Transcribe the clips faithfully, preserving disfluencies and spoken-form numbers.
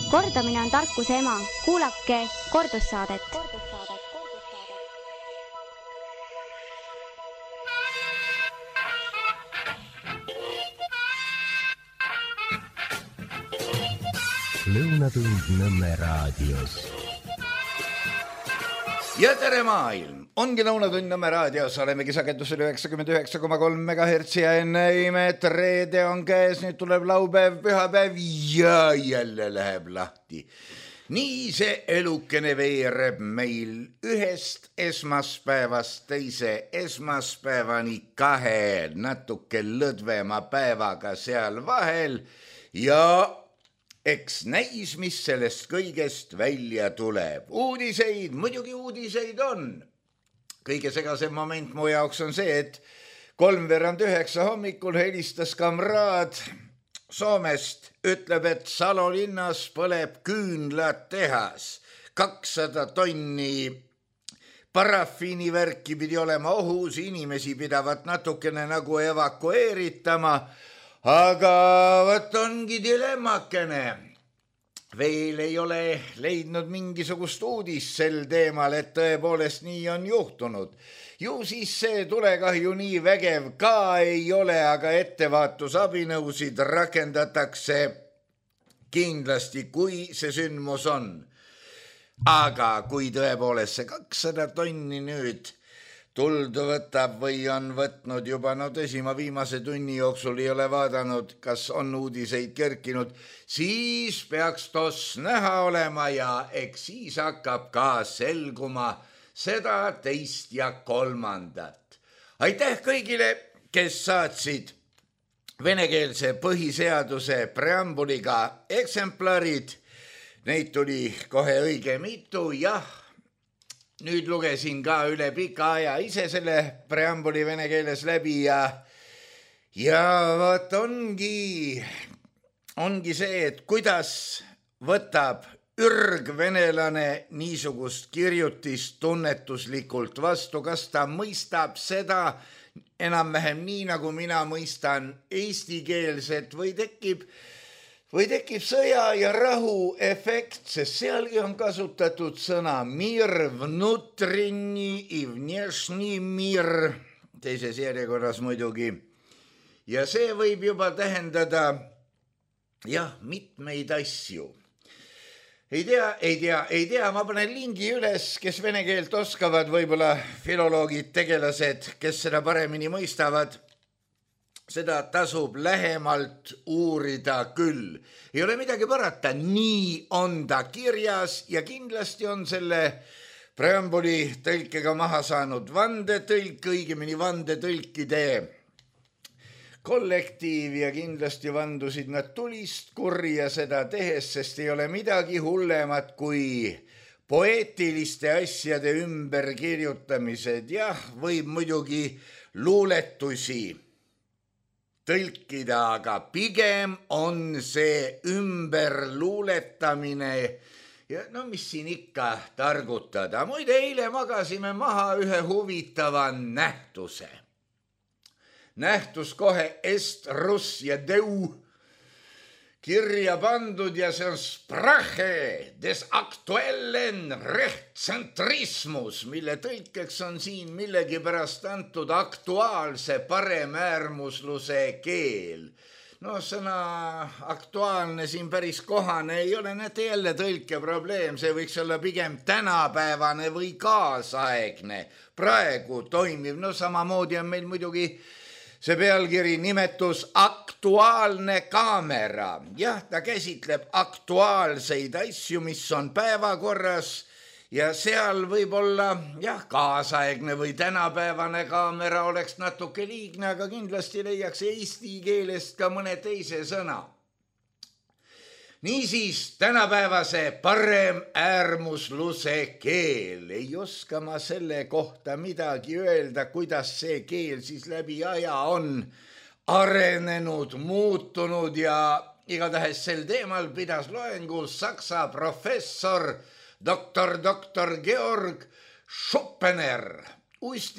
Kordamine on tarkuse ema. Kuulake kordussaadet. Lõunatund Nõmme raadios. Ja tere maailm! Ongi Lõunatund Nõmme raadios, olemegi sagedusel üheksakümmend üheksa koma kolm megahertsi ja enne imet reede on käes, nüüd tuleb laupäev, pühapäev ja jälle läheb lahti. Nii see elukene veereb meil ühest esmaspäevast teise esmaspäevani kahe natuke lõdvema päevaga seal vahel ja eks näis, mis sellest kõigest välja tuleb. Uudiseid, muidugi uudiseid on. Kõige segasem moment mu jaoks on see, et kolmveerand üheksa hommikul helistas kamraad Soomest, ütleb, et Salo linnas põleb küünlatehas. kakssada tonni parafiinivärki pidi olema ohus, inimesi pidavat natukene nagu evakueeritama, aga võt ongi dilemmakene. Veel ei ole leidnud mingisugust uudist sel teemal, et tõepoolest nii on juhtunud. Ju siis see tulekahju nii vägev ka ei ole, aga ettevaatusabinõusid rakendatakse kindlasti, kui see sündmus on. Aga kui tõepoolest see kakssada tonni nüüd tuldu võtab või on võtnud juba, no tõsi, ma viimase tunni jooksul ei ole vaadanud, kas on uudiseid kerkinud, siis peaks toss näha olema ja eks siis hakkab ka selguma seda teist ja kolmandat. Aitäh kõigile, kes saatsid venekeelse põhiseaduse preambuliga eksemplarid. Neid tuli kohe õige mitu, jah. Nüüd lugesin ka üle pika aja ise selle preambuli vene keeles läbi ja, ja vaat ongi, ongi see, et kuidas võtab ürgvenelane niisugust kirjutist tunnetuslikult vastu, kas ta mõistab seda enam-vähem nii, nagu mina mõistan eestikeelset või tekib Või tekib sõja ja rahu efekt, sest sealgi on kasutatud sõna mir, vnutrinni i vnešni mir, teises järjekorras muidugi. Ja see võib juba tähendada, jah, mitmeid asju. Ei tea, ei tea, ei tea, ma panen lingi üles, kes vene keelt oskavad, võib-olla filoloogid, tegelased, kes seda paremini mõistavad. Seda tasub lähemalt uurida küll. Ei ole midagi parata, nii on ta kirjas ja kindlasti on selle preambuli tõlkega maha saanud vandetõlk, õigemini vandetõlkide kollektiiv ja kindlasti vandusid nad tulist kurja seda tehes, sest ei ole midagi hullemat kui poeetiliste asjade ümberkirjutamised. Jah, võib muidugi luuletusi tõlkida, aga pigem on see ümberluuletamine ja no mis siin ikka targutada. Muide, eile magasime maha ühe huvitava nähtuse. Nähtus kohe est, russ ja deu kirja pandud ja see on Sprache des aktuellen rechtcentrismus, mille tõlkeks on siin millegipärast antud aktuaalse paremäärmusluse keel. No sõna aktuaalne siin päris kohane ei ole, näete jälle tõlke probleem, see võiks olla pigem tänapäevane või kaasaegne, praegu toimiv, no samamoodi on meil muidugi see pealkiri nimetus aktuaalne kaamera. Jah, ta käsitleb aktuaalseid asju, mis on päevakorras ja seal võib olla, jah, kaasaegne või tänapäevane kaamera oleks natuke liigne, aga kindlasti leiaks eesti keelest ka mõne teise sõna. Niisiis, tänapäevase parem äärmusluse keel. Ei oska ma selle kohta midagi öelda, kuidas see keel siis läbi aja on arenenud, muutunud ja igatahes sel teemal pidas loengu saksa professor doktor doktor Georg Schuppener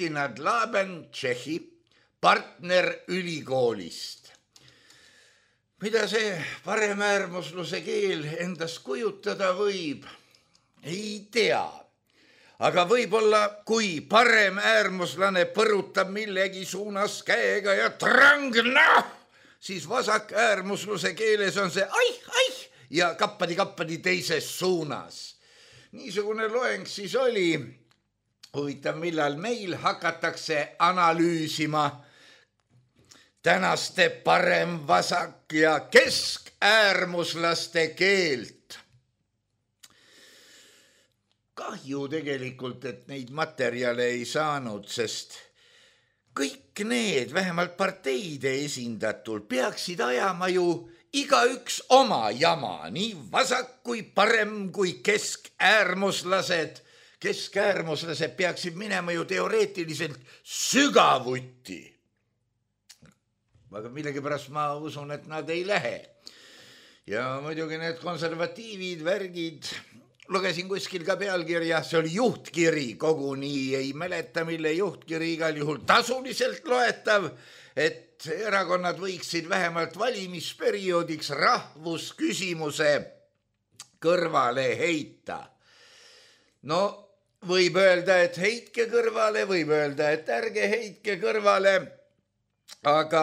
Ustinad-Laben Tšehhi partnerülikoolist. mida see paremäärmusluse keel endast kujutada võib, ei tea. Aga võib-olla, kui paremäärmuslane põrutab millegi suunas käega ja trangna, siis vasak äärmusluse keeles on see aih, aih ja kappadi-kappadi teises suunas. Niisugune loeng siis oli. Huvitav, millal meil hakatakse analüüsima tänaste parem, vasak ja keskäärmuslaste keelt. Kahju tegelikult, et neid materjale ei saanud, sest kõik need, vähemalt parteide esindatult, peaksid ajama ju igaüks oma jama, nii vasak kui parem kui keskäärmuslased. Keskäärmuslased peaksid minema ju teoreetiliselt sügavuti. Aga millegipärast ma usun, et nad ei lähe. Ja muidugi need konservatiivid, värgid, lugesin kuskil ka pealkirja, see oli juhtkiri, koguni ei mäleta, mille juhtkiri, igal juhul tasuliselt loetav, et erakonnad võiksid vähemalt valimisperioodiks rahvusküsimuse kõrvale heita. No võib öelda, et heitke kõrvale, võib öelda, et ärge heitke kõrvale, aga,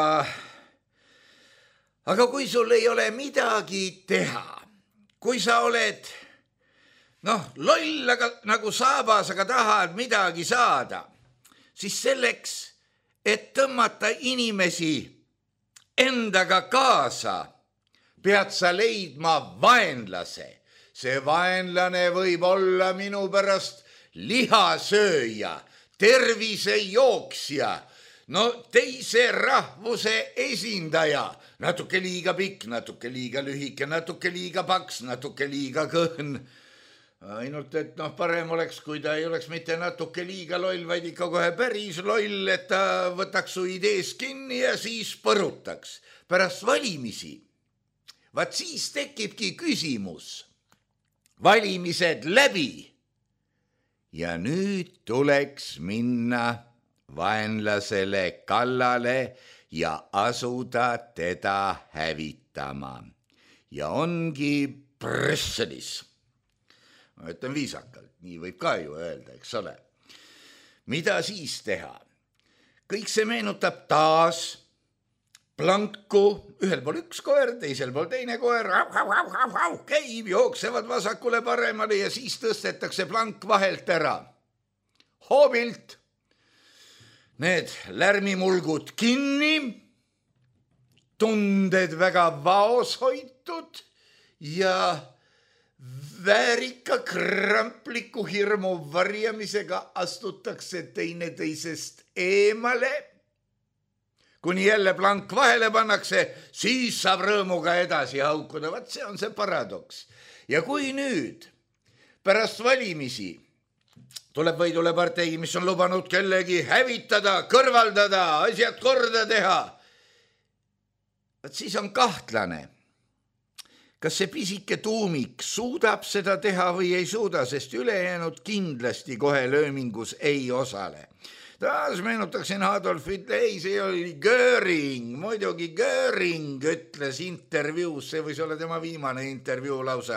aga kui sul ei ole midagi teha, kui sa oled noh, loll, aga nagu saabas, aga tahad midagi saada, siis selleks, et tõmmata inimesi endaga kaasa, pead sa leidma vaenlase. See vaenlane võib olla minu pärast lihasööja, tervisejooksja, no teise rahvuse esindaja, natuke liiga pikk, natuke liiga lühike, natuke liiga paks, natuke liiga kõhn. Ainult, et noh, parem oleks, kui ta ei oleks mitte natuke liiga loll, vaid ikka kohe päris loll, et ta võtaks su idees kinni ja siis põrutaks. Pärast valimisi, vaat siis tekibki küsimus. Valimised läbi ja nüüd tuleks minna vaenlasele kallale ja asuda teda hävitama. Ja ongi Brüsselis. Ma ütlen viisakalt, nii võib ka ju öelda, eks ole. Mida siis teha? Kõik see meenutab taas planku, ühel pool üks koer, teisel pool teine koer, au, au, au, au, au, käib, jooksevad vasakule paremale ja siis tõstetakse plank vahelt ära. Hoobilt need lärmimulgud kinni, tunded väga vaos hoitud ja väärika krampliku hirmu varjamisega astutakse teineteisest eemale. Kuni jälle plank vahele pannakse, siis saab rõõmuga edasi haukuda. Vaat see on see paradoks. Ja kui nüüd pärast valimisi tuleb võidule partei, mis on lubanud kellegi hävitada, kõrvaldada, asjad korda teha, vaat siis on kahtlane. Kas see pisike tuumik suudab seda teha või ei suuda, sest ülejäänud kindlasti kohe löömingus ei osale. Taas meenutaksin Adolf Hitler, ei, see oli Göring, muidugi Göring ütles intervjuus, see võis olla tema viimane intervjuu lausa,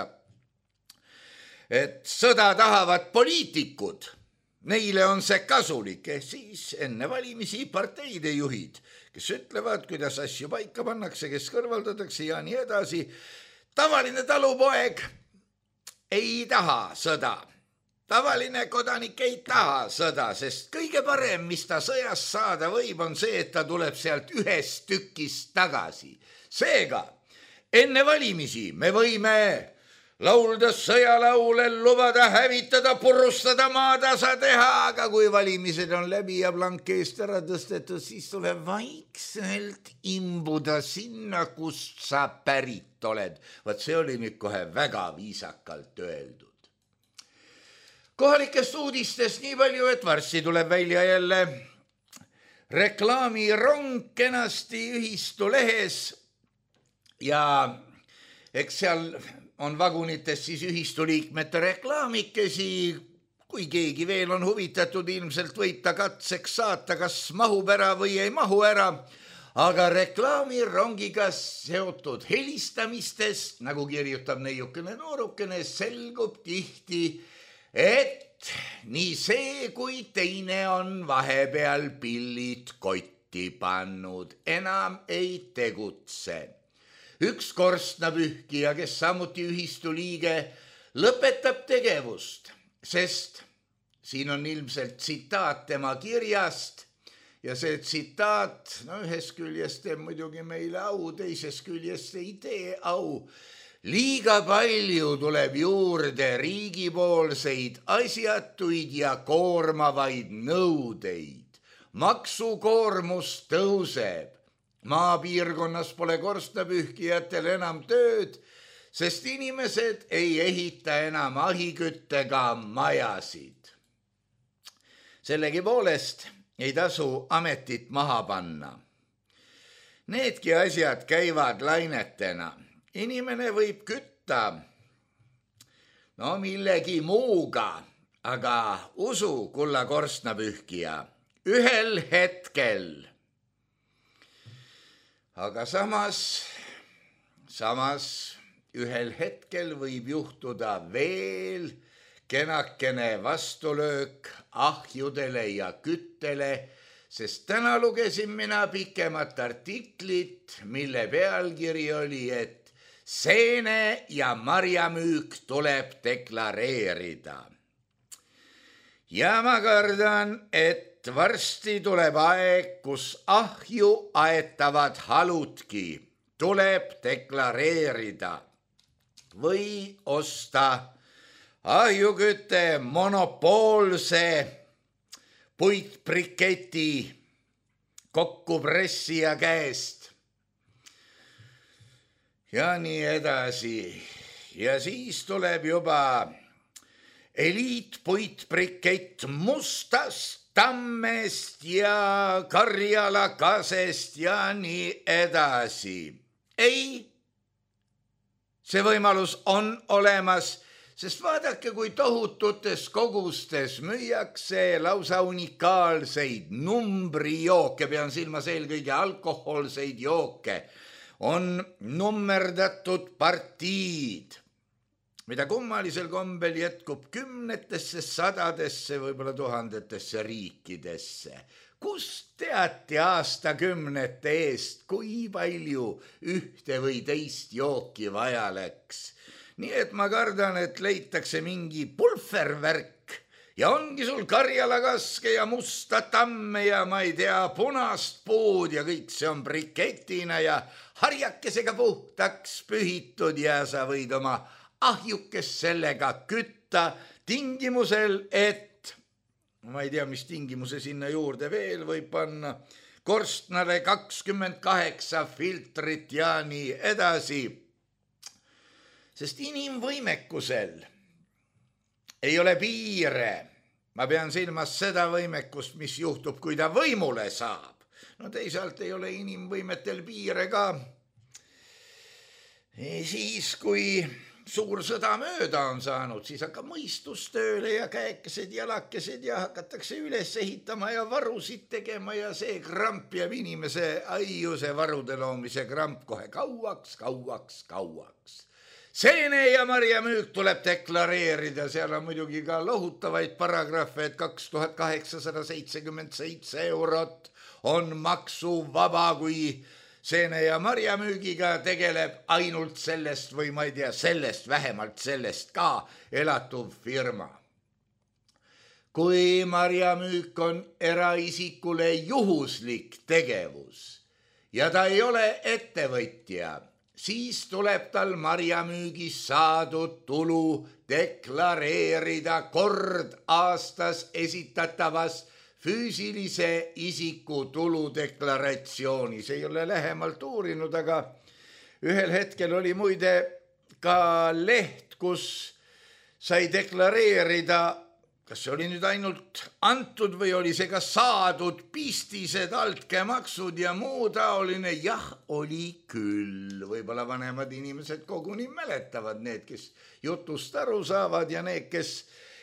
et sõda tahavad poliitikud, neile on see kasulik, siis enne valimisi parteide juhid, kes ütlevad, kuidas asju paika pannakse, kes kõrvaldatakse ja nii edasi. Tavaline talupoeg ei taha sõda. Tavaline kodanik ei taha sõda, sest kõige parem, mis ta sõjas saada võib, on see, et ta tuleb sealt ühest tükist tagasi. Seega, enne valimisi me võime laulda sõjalaule, lubada hävitada, purustada, maatasa teha, aga kui valimised on läbi ja plank eest ära tõstetud, siis tuleb vaikselt imbuda sinna, kust sa pärit oled. Vaat see oli nüüd kohe väga viisakalt öeldud. Kohalikest uudistest nii palju, et varsti tuleb välja jälle reklaamirong kenasti ühistu lehes ja eks seal on vagunites siis ühistu liikmete reklaamikesi, kui keegi veel on huvitatud, ilmselt võib ta katseks saata, kas mahub ära või ei mahu ära, aga reklaamirongiga seotud helistamistest, nagu kirjutab neiukene noorukene, selgub tihti, et nii see kui teine on vahepeal pillid kotti pannud, enam ei tegutse. Üks korstnapühkija, kes samuti ühistu liige, lõpetab tegevust, sest siin on ilmselt tsitaat tema kirjast ja see tsitaat, no ühest küljest teeb muidugi meile au, teisest küljest ei tee au. Liiga palju tuleb juurde riigipoolseid asjatuid ja koormavaid nõudeid. Maksukoormus tõuseb. Maapiirkonnas pole korstnapühkijatel enam tööd, sest inimesed ei ehita enam ahiküttega majasid. Sellegipoolest ei tasu ametit maha panna. Needki asjad käivad lainetena. Inimene võib kütta no millegi muuga, aga usu, kulla korstnapühkija, ühel hetkel. Aga samas, samas ühel hetkel võib juhtuda veel kenakene vastulöök ahjudele ja küttele, sest täna lugesin mina pikemat artiklit, mille pealkiri oli, et seene ja marjamüük tuleb deklareerida. Ja ma kardan, et varsti tuleb aeg, kus ahju aetavad haludki tuleb deklareerida või osta ahjukütte monopoolse puitbriketi kokkupressija käest. Ja nii edasi. Ja siis tuleb juba eliitpuitbrikett mustast tammest ja karjalakasest ja nii edasi. Ei, see võimalus on olemas, sest vaadake, kui tohututes kogustes müüakse lausa unikaalseid numbrijooke, pean silmas eelkõige alkoholseid jooke, on nummerdatud partiid, mida kummalisel kombel jätkub kümnetesse, sadadesse, võib-olla tuhandetesse riikidesse. Kust teati aastakümnete eest, kui palju ühte või teist jooki vaja läks? Nii et ma kardan, et leitakse mingi pulfervärk ja ongi sul karjalakaske ja musta tamme ja ma ei tea, punast puud ja kõik see on briketina ja harjakesega puhtaks pühitud ja sa võid oma ahjukes sellega kütta tingimusel, et ma ei tea, mis tingimuse sinna juurde veel võib panna, korstnale kakskümmend kaheksa filtrit ja nii edasi. Sest inimvõimekusel ei ole piire. Ma pean silmas seda võimekust, mis juhtub, kui ta võimule saab. No teisalt ei ole inimvõimetel piire ka. Siis, kui suur sõda mööda on saanud, siis hakkab mõistustööle ja käekesed, jalakesed ja hakatakse üles ehitama ja varusid tegema ja see kramp jääb inimese aiuse varude loomise kramp kohe kauaks, kauaks, kauaks. Seene ja marjamüük tuleb deklareerida, seal on muidugi ka lohutavaid paragrahve, et kaks tuhat kaheksasada seitsekümmend seitse eurot on maksuvaba, kui seene ja marjamüügiga tegeleb ainult sellest või ma ei tea, sellest, vähemalt sellest ka elatuv firma. Kui marjamüük on eraisikule juhuslik tegevus ja ta ei ole ettevõtja, siis tuleb tal marjamüügis saadud tulu deklareerida kord aastas esitatavas füüsilise isiku tuludeklaratsiooni. See ei ole lähemalt uurinud, aga ühel hetkel oli muide ka leht, kus sai deklareerida, kas see oli nüüd ainult antud või oli see ka saadud pistised, altkäemaksud ja muu taoline. Jah, oli küll. Võib-olla vanemad inimesed koguni mäletavad, need, kes jutust aru saavad ja need, kes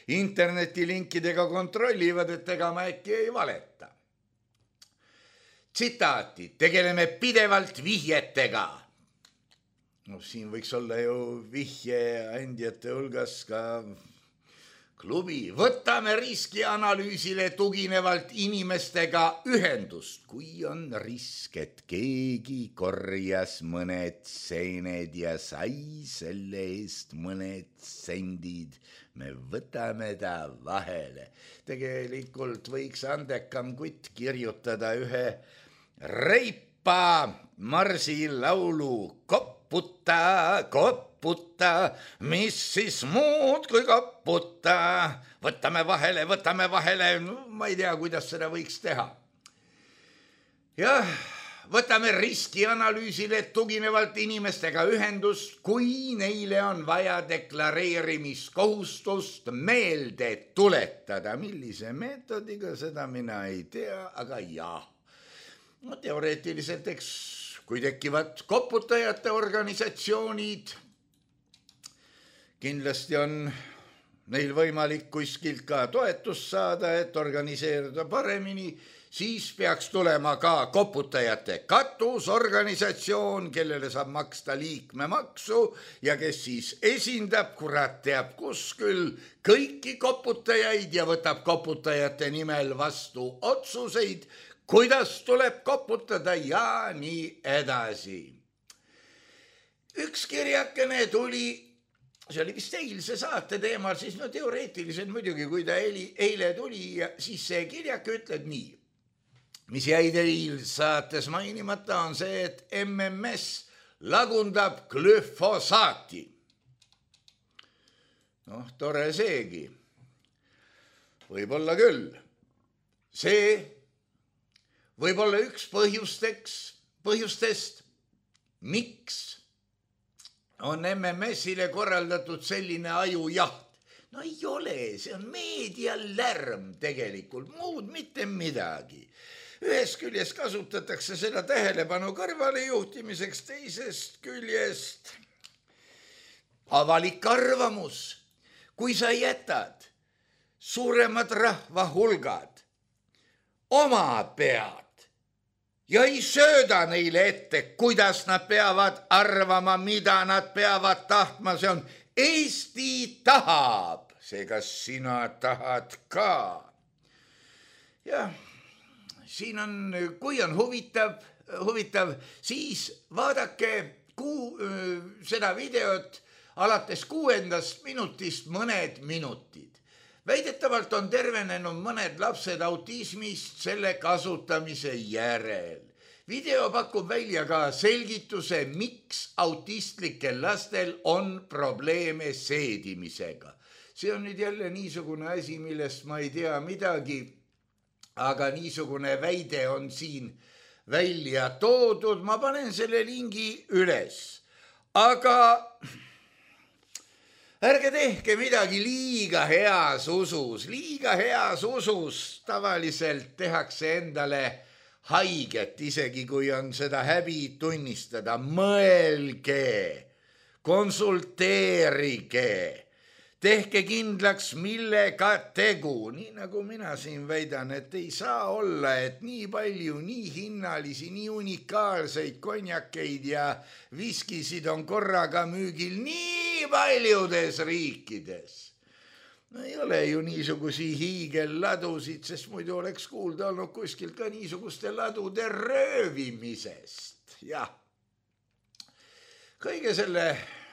internetilinkidega kontrollivad, et ega ma äkki ei valeta. tsitaati, tegeleme pidevalt vihjetega. No siin võiks olla ju vihjeandjate hulgas ka klubi. Võtame riskianalüüsile tuginevalt inimestega ühendust. Kui on risk, et keegi korjas mõned seened ja sai selle eest mõned sendid, me võtame ta vahele. Tegelikult võiks andekam kutt kirjutada ühe reipa marsilaulu kopputa, kopputa, mis siis muud kui kopputa. Võtame vahele, võtame vahele, no, ma ei tea, kuidas seda võiks teha. Jah, võtame riskianalüüsile tuginevalt inimestega ühendust, kui neile on vaja deklareerimiskohustust meelde tuletada. Millise meetodiga, seda mina ei tea, aga jah. No teoreetiliselt, eks, kui tekivad koputajate organisatsioonid, kindlasti on neil võimalik kuskilt ka toetust saada, et organiseerida paremini, siis peaks tulema ka koputajate katusorganisatsioon, kellele saab maksta liikmemaksu ja kes siis esindab, kurat teab kus küll, kõiki koputajaid ja võtab koputajate nimel vastu otsuseid, kuidas tuleb koputada ja nii edasi. Üks kirjakene tuli, see oli vist eilse saate teemal, siis no teoreetiliselt muidugi, kui ta eile tuli, ja siis see kirjak ütleb nii, mis jäi teil saates mainimata, on see, et M M S lagundab glüfosaati. Noh, tore seegi. Võib-olla küll. See võib olla üks põhjusteks, põhjustest, miks on M M S-ile korraldatud selline ajujaht. No ei ole, see on meedialärm tegelikult, muud mitte midagi. Ühest küljest kasutatakse seda tähelepanu kõrvale juhtimiseks, teisest küljest avalik arvamus. Kui sa jätad suuremad rahvahulgad oma pead ja ei sööda neile ette, kuidas nad peavad arvama, mida nad peavad tahtma, see on Eesti tahab, seega sina tahad ka. Jah, siin on, kui on huvitav, huvitav, siis vaadake kuu, seda videot alates kuuendast minutist mõned minutid. Väidetavalt on tervenenud mõned lapsed autismist selle kasutamise järel. Video pakub välja ka selgituse, miks autistlikel lastel on probleeme seedimisega. See on nüüd jälle niisugune asi, millest ma ei tea midagi, aga niisugune väide on siin välja toodud. Ma panen selle lingi üles, aga ärge tehke midagi liiga heas usus. Liiga heas usus tavaliselt tehakse endale haiget, isegi kui on seda häbi tunnistada. Mõelge, konsulteerige, tehke kindlaks, millega tegu. Nii nagu mina siin väidan, et ei saa olla, et nii palju, nii hinnalisi, nii unikaalseid konjakeid ja viskisid on korraga müügil nii paljudes riikides. No ei ole ju niisugusi hiigelladusid, sest muidu oleks kuulda olnud kuskilt ka niisuguste ladude röövimisest. Jah, kõige selle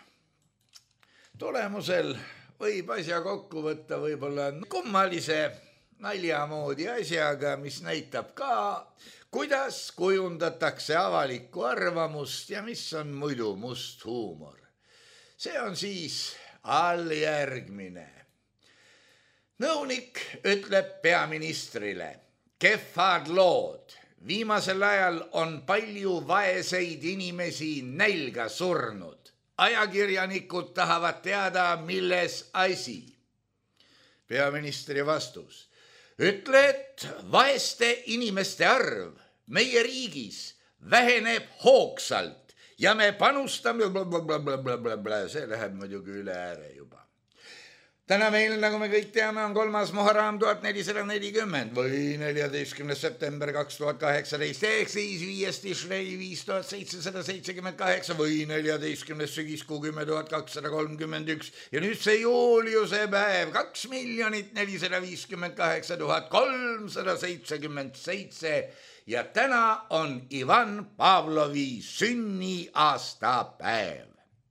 tulemusel võib asja kokku võtta võib-olla kummalise naljamoodi asjaga, mis näitab ka, kuidas kujundatakse avalikku arvamust ja mis on muidu must huumor. See on siis alljärgmine. Nõunik ütleb peaministrile, kehvad lood. Viimasel ajal on palju vaeseid inimesi nälga surnud. Ajakirjanikud tahavad teada, milles asi. Peaministri vastus. Ütle, et vaeste inimeste arv meie riigis väheneb hoogsalt ja me panustame blablabla, see läheb muidugi üle ääre juba. täna meil, nagu me kõik teame, on kolmas Muharram tuhat nelisada nelikümmend või neljateistkümnes september kaks tuhat kaheksateist ehk siis viies Tishrei viis tuhat seitsesada seitsekümmend kaheksa või neljateistkümnes sügiskuu kümme tuhat kakssada kolmkümmend üks ja nüüd see Juliuse päev kaks miljonit nelisada viiskümmend kaheksa tuhat kolmsada seitsekümmend seitse ja täna on Ivan Pavlovi sünniaastapäev.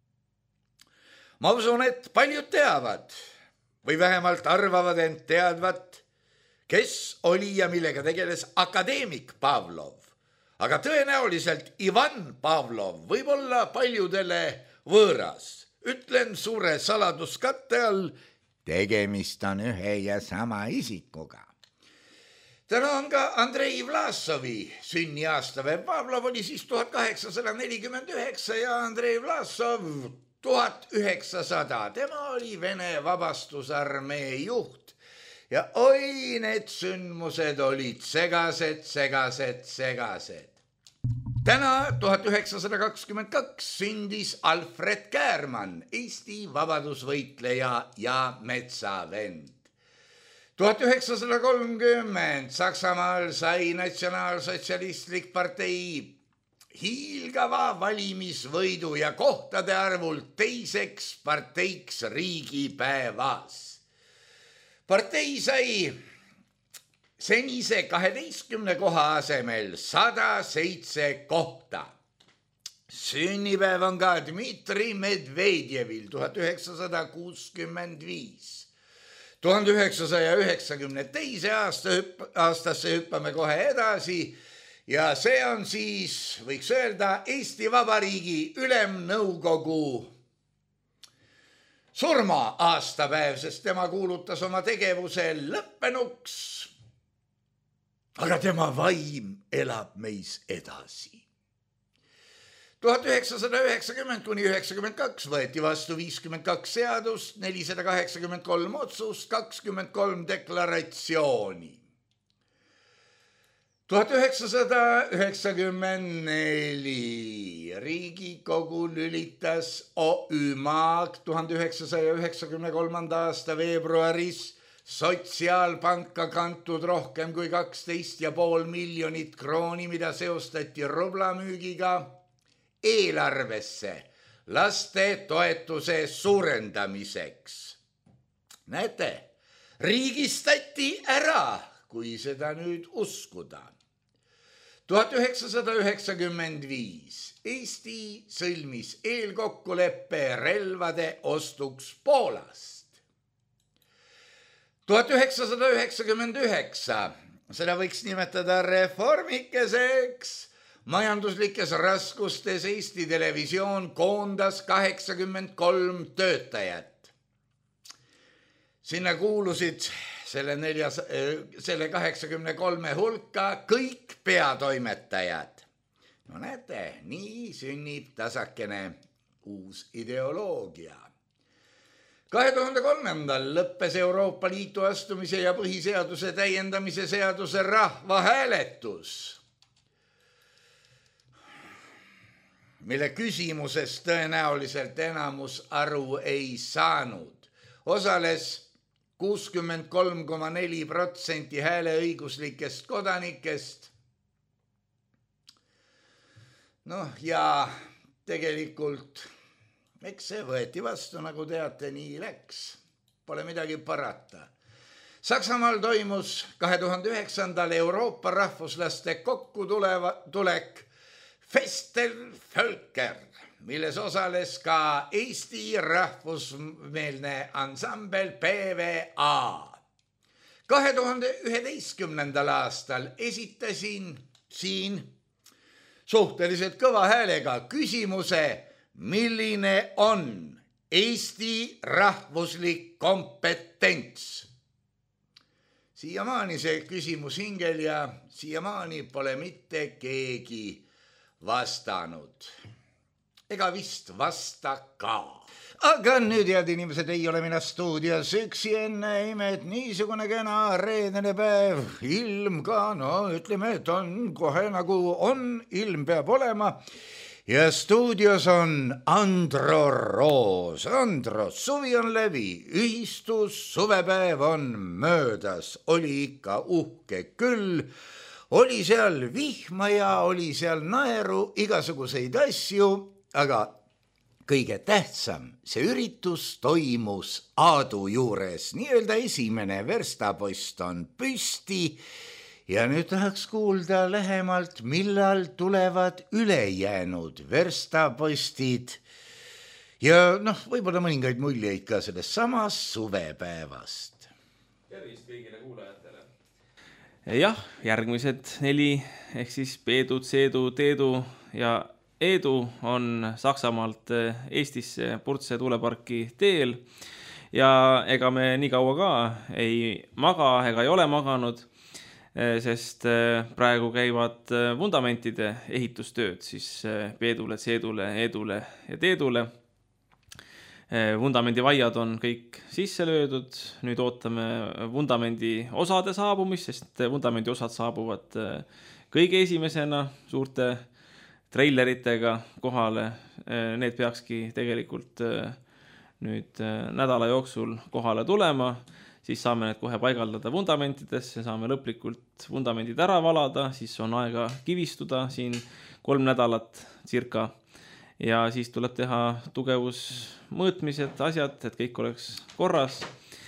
Ma usun, et paljud teavad või vähemalt arvavad end teadvat, kes oli ja millega tegeles akadeemik Pavlov. Aga tõenäoliselt Ivan Pavlov võib olla paljudele võõras. Ütlen suure saladuskatte all, tegemist on ühe ja sama isikuga. Täna on ka Andrei Vlasovi sünniaastapäev. Pavlov oli siis tuhat kaheksasada nelikümmend üheksa ja Andrei Vlasov tuhat üheksasada. Tema oli Vene vabastusarmee juht ja oi, need sündmused olid segased, segased, segased. Täna tuhat üheksasada kakskümmend kaks sündis Alfred Käärmann, Eesti vabadusvõitleja ja metsavend. tuhat üheksasada kolmkümmend Saksamaal sai natsionaalsotsialistlik partei hiilgava valimisvõidu ja kohtade arvult teiseks parteiks riigipäevas. Partei sai senise kaheteistkümne koha asemel sada seitse kohta. Sünnipäev on ka Dmitri Medvedjevil tuhat üheksasada kuuskümmend viis. tuhande üheksasaja üheksakümne teise aasta hüpp, aastasse hüppame kohe edasi ja see on siis, võiks öelda, Eesti Vabariigi Ülemnõukogu surma aastapäev, sest tema kuulutas oma tegevuse lõppenuks. Aga tema vaim elab meis edasi. tuhat üheksasada üheksakümmend kuni üheksakümmend kaks võeti vastu viiskümmend kaks seadust, nelisada kaheksakümmend kolm otsust, kakskümmend kolm deklaratsiooni. tuhat üheksasada üheksakümmend neli Riigikogu lülitas O Ü Maag tuhande üheksasaja üheksakümne kolmanda aasta veebruaris sotsiaalpanka kantud rohkem kui kaksteist ja pool miljonit krooni, mida seostati rublamüügiga, eelarvesse laste toetuse suurendamiseks. Näete, riigistati ära, kui seda nüüd uskuda. tuhat üheksasada üheksakümmend viis Eesti sõlmis eelkokkuleppe relvade ostuks Poolast. tuhat üheksasada üheksakümmend üheksa, seda võiks nimetada reformikeseks, majanduslikes raskustes Eesti Televisioon koondas kaheksakümmend kolm töötajat. Sinna kuulusid selle, neljas, selle kaheksakümne kolme hulka kõik peatoimetajad. No näete, nii sünnib tasakene uus ideoloogia. kahe tuhande kolmandal lõppes Euroopa Liitu astumise ja põhiseaduse täiendamise seaduse rahvahääletus, mille küsimuses tõenäoliselt enamus aru ei saanud. Osales kuuskümmend kolm koma neli protsenti hääleõiguslikest kodanikest. Noh, ja tegelikult, eks see võeti vastu, nagu teate, nii läks. Pole midagi parata. Saksamaal toimus kahe tuhande üheksandal Euroopa rahvuslaste kokkutulek Festelvölker, milles osales ka Eesti rahvusmeelne ansambel P V A. kahe tuhande üheteistkümnendal aastal esitasin siin suhteliselt kõva häälega küsimuse, milline on Eesti rahvuslik kompetents. Siiamaani see küsimus hingel ja siiamaani pole mitte keegi vastanud. Ega vist vasta ka. Aga nüüd, head inimesed, ei ole mina stuudios üksi enne imet, niisugune kena reedene päev, ilm ka, no ütleme, et on kohe nagu on, ilm peab olema. ja stuudios on Andro Roos. Andro, suvi on läbi, ühistus, suvepäev on möödas, oli ikka uhke küll. Oli seal vihma ja oli seal naeru, igasuguseid asju, aga kõige tähtsam, see üritus toimus Aadu juures. Nii-öelda esimene verstapost on püsti. Ja nüüd tahaks kuulda lähemalt, millal tulevad ülejäänud verstapostid ja noh, võib-olla mõningaid muljeid ka sellest samas suvepäevast. Tervist kõigile kuulajatele. Jah, järgmised neli ehk siis Peedu, Seedu, Teedu ja Eedu on Saksamaalt Eestisse Purtse tuuleparki teel ja ega me nii kaua ka ei maga ega ei ole maganud, sest praegu käivad vundamentide ehitustööd siis Peedule, Seedule, Eedule ja Teedule. Vundamendi vaiad on kõik sisse löödud, nüüd ootame vundamendi osade saabumist, sest vundamendi osad saabuvad kõige esimesena suurte treileritega kohale. Need peakski tegelikult nüüd nädala jooksul kohale tulema. Siis saame need kohe paigaldada vundamentidesse, saame lõplikult vundamendid ära valada, siis on aega kivistuda siin kolm nädalat circa ja siis tuleb teha tugevusmõõtmised, asjad, et kõik oleks korras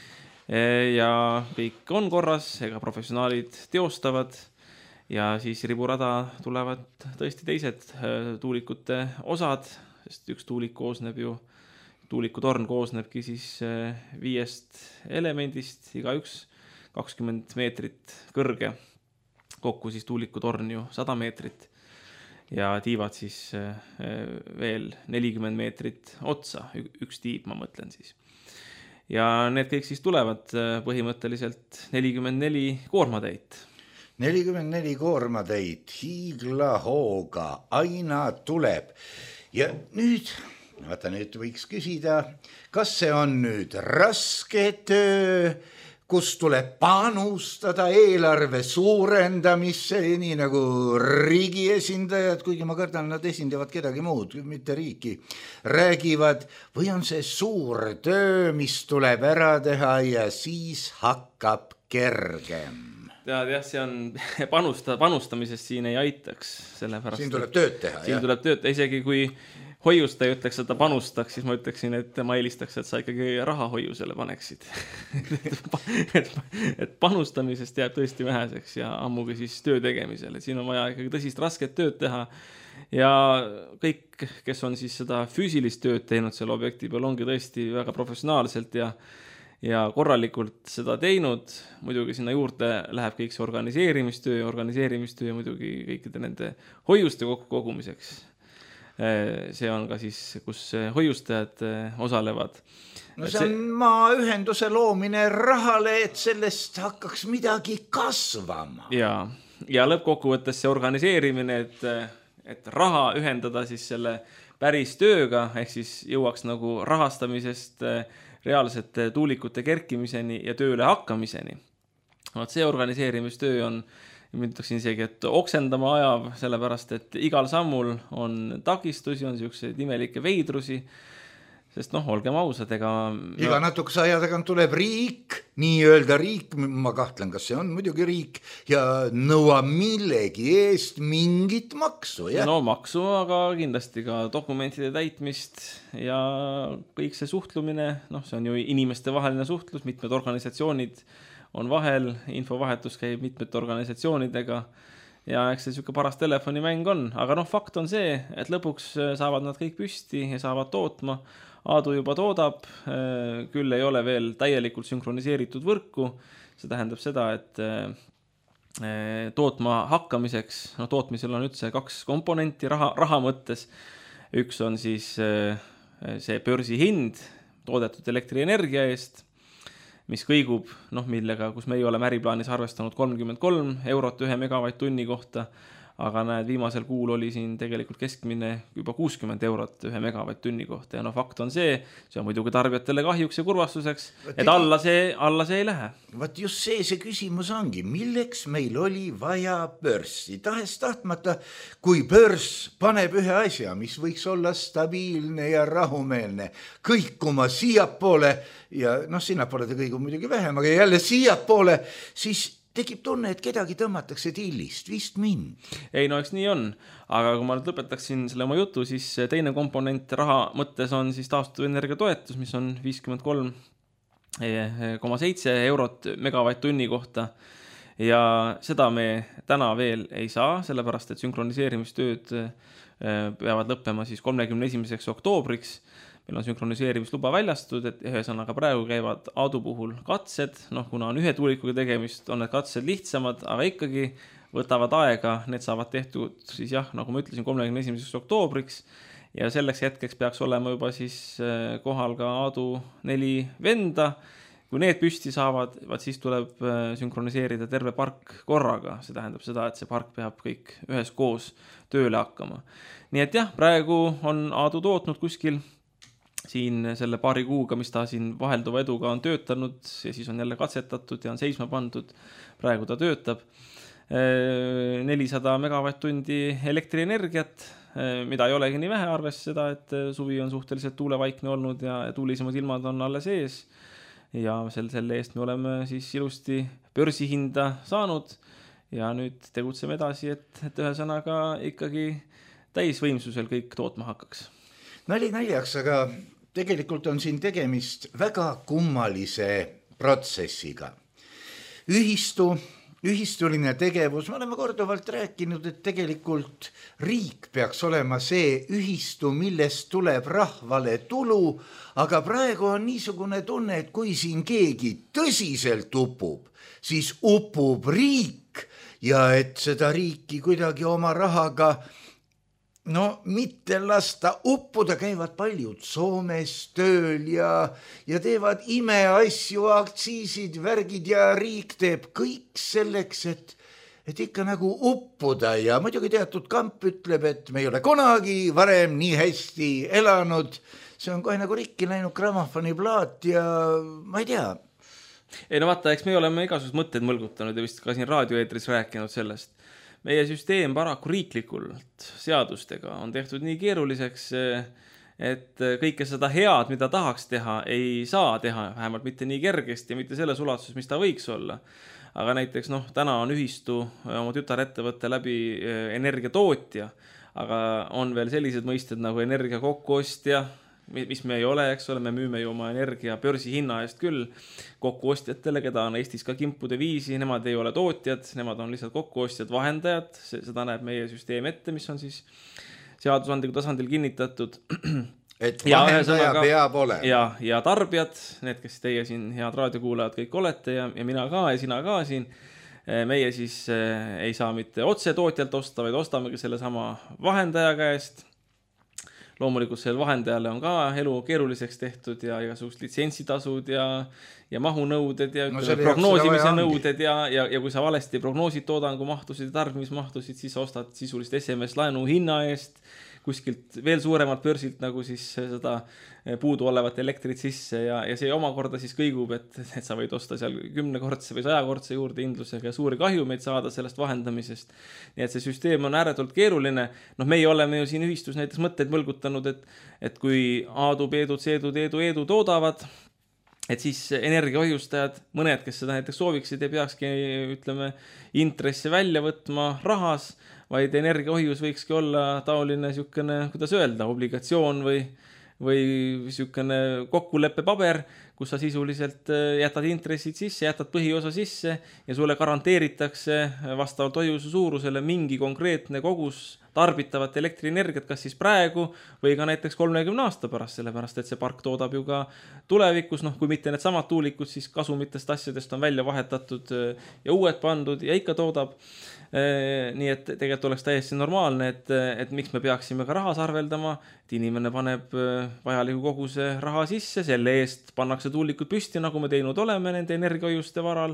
ja kõik on korras, ega professionaalid teostavad ja siis riburada tulevad tõesti teised tuulikute osad, sest üks tuulik koosneb ju tuulikutorn koosnebki siis viiest elemendist, iga üks kakskümmend meetrit kõrge, kokku siis tuulikutorn ju sada meetrit ja tiivad siis veel nelikümmend meetrit otsa, üks tiib ma mõtlen siis. Ja need kõik siis tulevad põhimõtteliselt nelikümmend neli koormatäit. nelikümmend neli koormatäit, hiiglahooga, aina tuleb ja nüüd... Vaata, nüüd võiks küsida, kas see on nüüd raske töö, kus tuleb panustada eelarve suurendamisse, nii nagu riigi esindajad, kuigi ma kardan, nad esindavad kedagi muud, mitte riiki, räägivad, või on see suur töö, mis tuleb ära teha ja siis hakkab kergem? Tead, jah, see on panusta, panustamisest siin ei aitaks. Sellepärast, siin tuleb tööd teha. Siin jah? tuleb tööd teha, isegi kui hoiustaja ütleks, et ta panustaks, siis ma ütleksin, et ma eelistaks, et sa ikkagi rahahoiusele paneksid. et, et panustamisest jääb tõesti väheseks ja ammugi siis töö tegemisele. Siin on vaja ikkagi tõsist rasket tööd teha ja kõik, kes on siis seda füüsilist tööd teinud selle objekti peal, ongi tõesti väga professionaalselt ja, ja korralikult seda teinud. Muidugi sinna juurde läheb kõik see organiseerimistöö ja organiseerimistöö ja muidugi kõikide nende hoiuste kokku kogumiseks. See on ka siis, kus hoiustajad osalevad. No see on maaühenduse loomine rahale, et sellest hakkaks midagi kasvama. Ja, ja lõppkokkuvõttes see organiseerimine, et, et raha ühendada siis selle päris tööga, ehk siis jõuaks nagu rahastamisest reaalsete tuulikute kerkimiseni ja tööle hakkamiseni. See organiseerimistöö on ma ütleksin isegi, et oksendama ajav, sellepärast, et igal sammul on takistusi, on selliseid imelikke veidrusi, sest noh, olgem ausad, ega... Iga natukese aja tagant tuleb riik, nii-öelda riik, ma kahtlen, kas see on muidugi riik, ja nõua millegi eest mingit maksu, jah? No maksu, aga kindlasti ka dokumentide täitmist ja kõik see suhtlumine, noh, see on ju inimeste vaheline suhtlus, mitmed organisatsioonid on vahel, infovahetus käib mitmete organisatsioonidega ja eks see siuke paras telefonimäng on, aga noh, fakt on see, et lõpuks saavad nad kõik püsti ja saavad tootma. Aadu juba toodab, küll ei ole veel täielikult sünkroniseeritud võrku, see tähendab seda, et tootma hakkamiseks, no tootmisel on üldse kaks komponenti raha, raha mõttes, üks on siis see börsi hind toodetud elektrienergia eest, mis kõigub, noh, millega, kus me ei ole äriplaanis arvestanud kolmkümmend kolm eurot ühe megavatt-tunni kohta, aga näed, viimasel kuul oli siin tegelikult keskmine juba kuuskümmend eurot ühe megavatt-tunni kohta ja no fakt on see, see on muidugi tarbijatele kahjuks ja kurvastuseks, et alla see, alla see ei lähe. Vaat just see, see küsimus ongi, milleks meil oli vaja börsi, tahes tahtmata, kui börs paneb ühe asja, mis võiks olla stabiilne ja rahumeelne, kõikuma siiapoole ja noh, sinnapoole ta kõigub muidugi vähem, aga jälle siiapoole, siis tekib tunne, et kedagi tõmmatakse tillist, vist mind. Ei, no eks nii on, aga kui ma nüüd lõpetaksin selle oma jutu, siis teine komponent raha mõttes on siis taastuvenergia toetus, mis on viiskümmend kolm koma seitse eurot megavatt-tunni kohta ja seda me täna veel ei saa, sellepärast et sünkroniseerimistööd peavad lõppema siis kolmekümne esimeseks oktoobriks. Meil on sünkroniseerimisluba väljastud, et ühesõnaga praegu käivad Aadu puhul katsed, noh kuna on ühe tuulikuga tegemist, on need katsed lihtsamad, aga ikkagi võtavad aega, need saavad tehtud siis jah, nagu ma ütlesin, kolmekümne esimeseks oktoobriks ja selleks hetkeks peaks olema juba siis kohal ka Aadu neli venda. Kui need püsti saavad, vaat siis tuleb sünkroniseerida terve park korraga, see tähendab seda, et see park peab kõik ühes koos tööle hakkama. Nii et jah, praegu on Aadu tootnud kuskil siin selle paari kuuga, mis ta siin vahelduva eduga on töötanud ja siis on jälle katsetatud ja on seisma pandud. Praegu ta töötab nelisada megavatt-tundi elektrienergiat, mida ei olegi nii vähe arvesse seda, et suvi on suhteliselt tuulevaikne olnud ja tuulisemad ilmad on alle sees ja selle eest me oleme siis ilusti börsihinda saanud ja nüüd tegutseme edasi, et, et ühesõnaga ikkagi täisvõimsusel kõik tootma hakkaks. Nali naljaks, aga tegelikult on siin tegemist väga kummalise protsessiga. Ühistu, ühistuline tegevus, me oleme korduvalt rääkinud, et tegelikult riik peaks olema see ühistu, millest tuleb rahvale tulu, aga praegu on niisugune tunne, et kui siin keegi tõsiselt upub, siis upub riik ja et seda riiki kuidagi oma rahaga no mitte lasta uppuda, käivad paljud Soomes tööl ja, ja teevad imeasju, aktsiisid, värgid ja riik teeb kõik selleks, et, et ikka nagu uppuda ja muidugi teatud kamp ütleb, et me ei ole kunagi varem nii hästi elanud. See on kohe nagu rikki läinud grammofoniplaat ja ma ei tea. Ei no vaata, eks me oleme igasugused mõtted mõlgutanud ja vist ka siin raadioeetris rääkinud sellest. Meie süsteem paraku riiklikult seadustega on tehtud nii keeruliseks, et kõike seda head, mida tahaks teha, ei saa teha, vähemalt mitte nii kergesti ja mitte selles ulatuses, mis ta võiks olla. Aga näiteks noh, täna on ühistu oma tütarettevõtte läbi energiatootja, aga on veel sellised mõisted nagu energia kokkuostja, mis me ei ole, eks ole, me müüme ju oma energia börsi hinna eest küll kokkuostjatele, keda on Eestis ka kimpude viisi, nemad ei ole tootjad, nemad on lihtsalt kokkuostjad, vahendajad, seda näeb meie süsteem ette, mis on siis seadusandliku tasandil kinnitatud. Et vahendaja peab olema. Ja, ja tarbijad, need, kes teie siin head raadiokuulajad kõik olete ja, ja mina ka ja sina ka siin, meie siis ei saa mitte otse tootjalt osta, vaid ostamegi selle sama vahendaja käest. Loomulikult sellel vahendajale on ka elu keeruliseks tehtud ja igasugust litsentsitasud ja, ja mahunõuded ja no, prognoosimise nõuded ja, ja, ja kui sa valesti prognoosid toodangu mahtusid ja tarbimismahtusid, siis sa ostad sisulist S M S-laenu hinna eest kuskilt veel suuremalt börsilt nagu siis seda puudu olevat elektrit sisse ja, ja see omakorda siis kõigub, et, et sa võid osta seal kümnekordse või sajakordse juurde hindlusega ja suuri kahjumeid saada sellest vahendamisest. Nii et see süsteem on ääretult keeruline. Noh, meie oleme ju siin ühistus näiteks mõtteid mõlgutanud, et, et kui Aadu, Peedu, Seedu, Teedu, Eedu toodavad, et siis energiahoiustajad, mõned, kes seda näiteks sooviksid, ei peakski, ütleme, intresse välja võtma rahas, vaid energiahoius võikski olla taoline siukene, kuidas öelda, obligatsioon või, või siukene kokkuleppepaber, kus sa sisuliselt jätad intressid sisse, jätad põhiosa sisse ja sulle garanteeritakse vastavalt hoiuse suurusele mingi konkreetne kogus tarbitavat elektrienergiat, kas siis praegu või ka näiteks kolmekümne aasta pärast, sellepärast et see park toodab ju ka tulevikus, noh kui mitte need samad tuulikud, siis kasumitest asjadest on välja vahetatud ja uued pandud ja ikka toodab. Nii et tegelikult oleks täiesti normaalne, et, et miks me peaksime ka rahas arveldama, et inimene paneb vajaliku koguse raha sisse, selle eest pannakse tuulikud püsti, nagu me teinud oleme nende energiahoiuste varal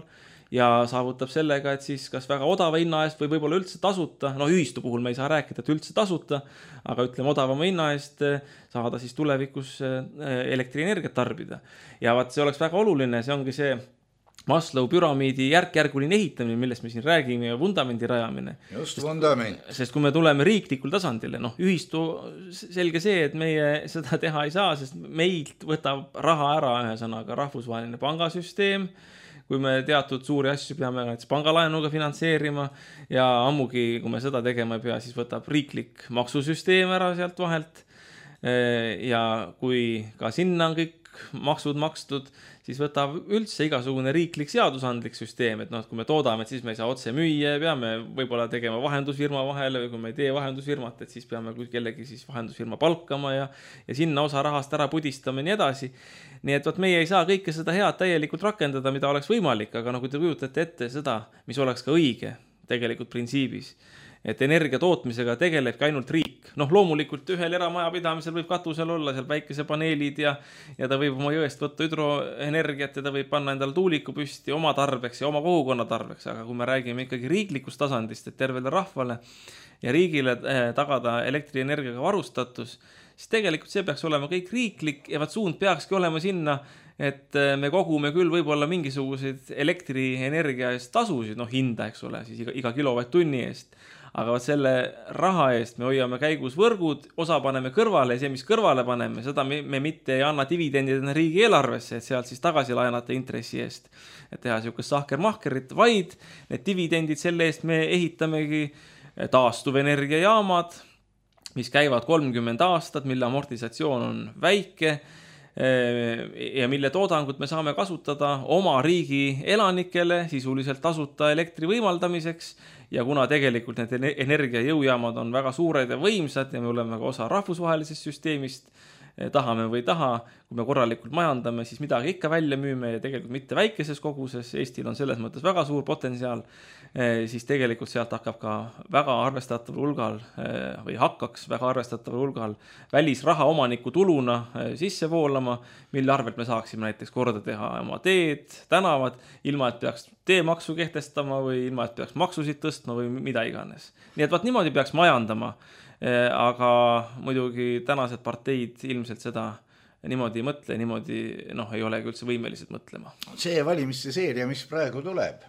ja saavutab sellega, et siis kas väga odava hinna eest või võib-olla üldse tasuta, no ühistu puhul me ei saa rääkida, et üldse tasuta, aga ütleme odavama hinna eest saada siis tulevikus elektrienergiat tarbida. Ja vaat see oleks väga oluline, see ongi see Maslow püramiidi järk-järguline ehitamine, millest me siin räägime, ja vundamendi rajamine. Just vundament. Sest kui me tuleme riiklikul tasandile, noh, ühistu selge see, et meie seda teha ei saa, sest meilt võtab raha ära ühesõnaga rahvusvaheline pangasüsteem, kui me teatud suuri asju peame näiteks pangalaenuga finantseerima ja ammugi, kui me seda tegema ei pea, siis võtab riiklik maksusüsteem ära sealt vahelt. Ja kui ka sinna on kõik maksud makstud, siis võtab üldse igasugune riiklik seadusandlik süsteem, et noh, kui me toodame, et siis me ei saa otse müüa, peame võib-olla tegema vahendusfirma vahele või kui me ei tee vahendusfirmat, et siis peame kellegi siis vahendusfirma palkama ja, ja sinna osa rahast ära pudistama ja nii edasi. Nii et võt meie ei saa kõike seda head täielikult rakendada, mida oleks võimalik, aga no kui te kujutate ette seda, mis oleks ka õige tegelikult printsiibis, et energia tootmisega tegelebki ainult riik. Noh, loomulikult ühel eramajapidamisel võib katusel olla seal päikesepaneelid ja, ja ta võib oma jõest võtta hüdroenergiat ja ta võib panna endale tuuliku püsti oma tarbeks ja oma kogukonna tarbeks, aga kui me räägime ikkagi riiklikust tasandist, et tervele rahvale ja riigile tagada elektrienergiaga varustatus, siis tegelikult see peaks olema kõik riiklik ja vaat suund peakski olema sinna, et me kogume küll võib-olla mingisuguseid elektrienergia eest tasusid, noh hinda, eks ole, siis iga, iga kilovatt-tunni eest, aga vaat selle raha eest me hoiame käigus võrgud, osa paneme kõrvale ja see, mis kõrvale paneme, seda me, me mitte ei anna dividendidena riigi eelarvesse, et sealt siis tagasi laenata intressi eest, et teha siukest sahker-mahkerit, vaid need dividendid selle eest me ehitamegi taastuvenergiajaamad, mis käivad kolmkümmend aastat, mille amortisatsioon on väike ja mille toodangut me saame kasutada oma riigi elanikele sisuliselt tasuta elektri võimaldamiseks ja kuna tegelikult need energiajõujaamad on väga suured ja võimsad ja me oleme ka osa rahvusvahelisest süsteemist, tahame või taha, kui me korralikult majandame, siis midagi ikka välja müüme ja tegelikult mitte väikeses koguses, Eestil on selles mõttes väga suur potentsiaal, siis tegelikult sealt hakkab ka väga arvestataval hulgal või hakkaks väga arvestataval hulgal välisraha omaniku tuluna sisse voolama, mille arvelt me saaksime näiteks korda teha oma teed, tänavad, ilma et peaks teemaksu kehtestama või ilma et peaks maksusid tõstma või mida iganes. Nii et vaat niimoodi peaks majandama, aga muidugi tänased parteid ilmselt seda niimoodi ei mõtle, niimoodi noh, ei olegi üldse võimelised mõtlema. See valimiste seeria, mis praegu tuleb,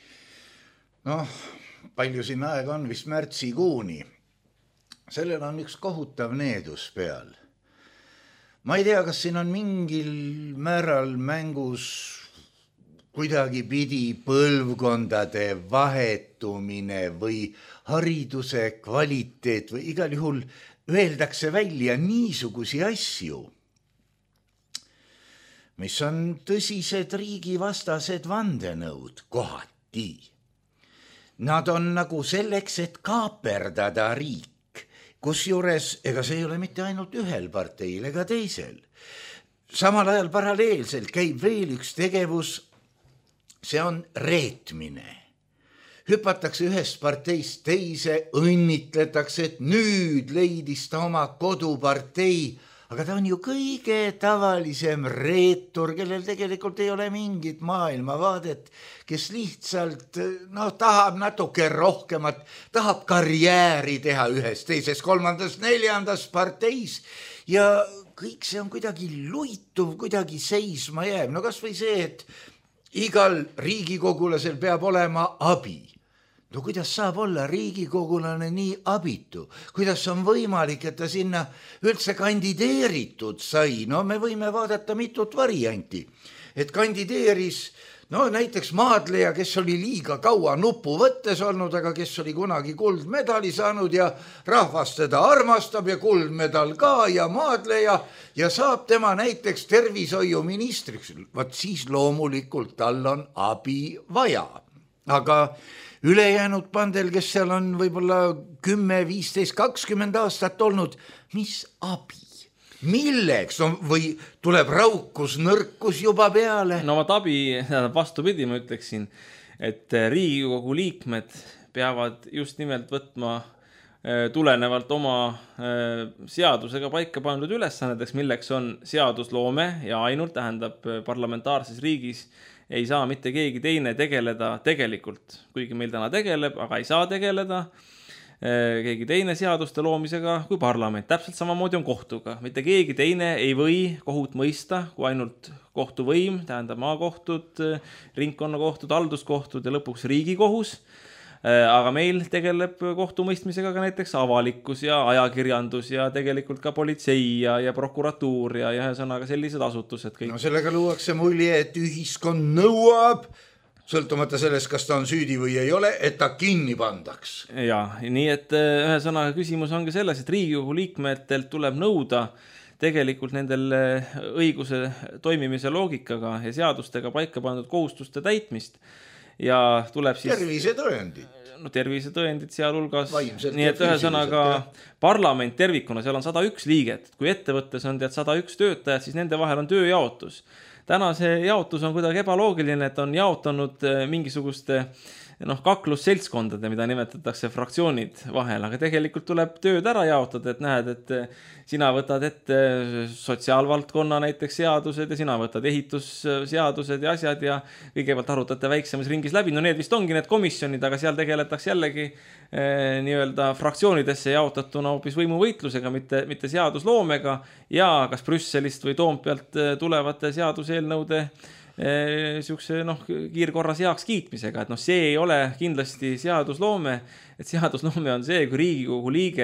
noh, palju siin aega on vist märtsikuuni, sellel on üks kohutav needus peal. Ma ei tea, kas siin on mingil määral mängus kuidagi pidi põlvkondade vahetumine või hariduse kvaliteet või igal juhul öeldakse välja niisugusi asju, mis on tõsised riigivastased vandenõud kohati. Nad on nagu selleks, et kaaperdada riik, kusjuures ega see ei ole mitte ainult ühel parteil ega teisel. Samal ajal paralleelselt käib veel üks tegevus, see on reetmine. Hüpatakse ühest parteist teise, õnnitletakse, et nüüd leidis ta oma kodupartei, aga ta on ju kõige tavalisem reetur, kellel tegelikult ei ole mingit maailmavaadet, kes lihtsalt no, tahab natuke rohkemat, tahab karjääri teha ühes, teises, kolmandas, neljandas parteis ja kõik see on kuidagi luituv, kuidagi seisma jääb. No kas või see, et igal riigikogulasel peab olema abi. No kuidas saab olla riigikogulane nii abitu? Kuidas on võimalik, et ta sinna üldse kandideeritud sai? No me võime vaadata mitut varianti. Et kandideeris no näiteks maadleja, kes oli liiga kaua nupu võttes olnud, aga kes oli kunagi kuldmedali saanud ja rahvas teda armastab ja kuldmedal ka ja maadleja ja saab tema näiteks tervishoiuministriks. Vaat siis loomulikult tal on abi vaja. Aga ülejäänud pandel, kes seal on võib-olla kümme, viisteist, kakskümmend aastat olnud, mis abi? Milleks? No, või tuleb raukus, nõrkus juba peale? No vaat abi, vastupidi ma ütleksin, et Riigikogu liikmed peavad just nimelt võtma tulenevalt oma seadusega paika pandud ülesanneteks, milleks on seadusloome ja ainult tähendab parlamentaarses riigis ei saa mitte keegi teine tegeleda tegelikult, kuigi meil täna tegeleb, aga ei saa tegeleda keegi teine seaduste loomisega kui parlament. Täpselt samamoodi on kohtuga. Mitte keegi teine ei või kohut mõista, kui ainult kohtuvõim, tähendab maakohtud, ringkonnakohtud, halduskohtud ja lõpuks riigikohus. Aga meil tegeleb kohtumõistmisega ka näiteks avalikkus ja ajakirjandus ja tegelikult ka politsei ja, ja prokuratuur ja ühesõnaga sellised asutused kõik. No sellega luuakse mulje, et ühiskond nõuab, sõltumata sellest, kas ta on süüdi või ei ole, et ta kinni pandaks. Ja, nii et ühesõnaga küsimus ongi selles, et Riigikogu liikmetelt tuleb nõuda tegelikult nendel õiguse toimimise loogikaga ja seadustega paika pandud kohustuste täitmist. Ja tuleb siis... Tervisetõendid. No tervisetõendid sealhulgas. Vaimselt nii et ühesõnaga parlament tervikuna, seal on sada üks liiget. Kui ettevõttes on tead sada üks töötajad, siis nende vahel on tööjaotus. Täna see jaotus on kuidagi ebaloogiline, et on jaotanud mingisuguste noh, kaklus seltskondade, mida nimetatakse fraktsioonid vahel, aga tegelikult tuleb tööd ära jaotada, et näed, et sina võtad ette sotsiaalvaldkonna näiteks seadused ja sina võtad ehitusseadused ja asjad ja kõigepealt arutate väiksemas ringis läbi. No need vist ongi need komisjonid, aga seal tegeletakse jällegi eh, nii-öelda fraktsioonidesse jaotatuna hoopis võimuvõitlusega, mitte, mitte seadusloomega ja kas Brüsselist või Toompealt tulevate seaduseelnõude siukse noh, kiirkorras heaks kiitmisega, et noh, see ei ole kindlasti seadusloome, et seadusloome on see, kui Riigikogu liige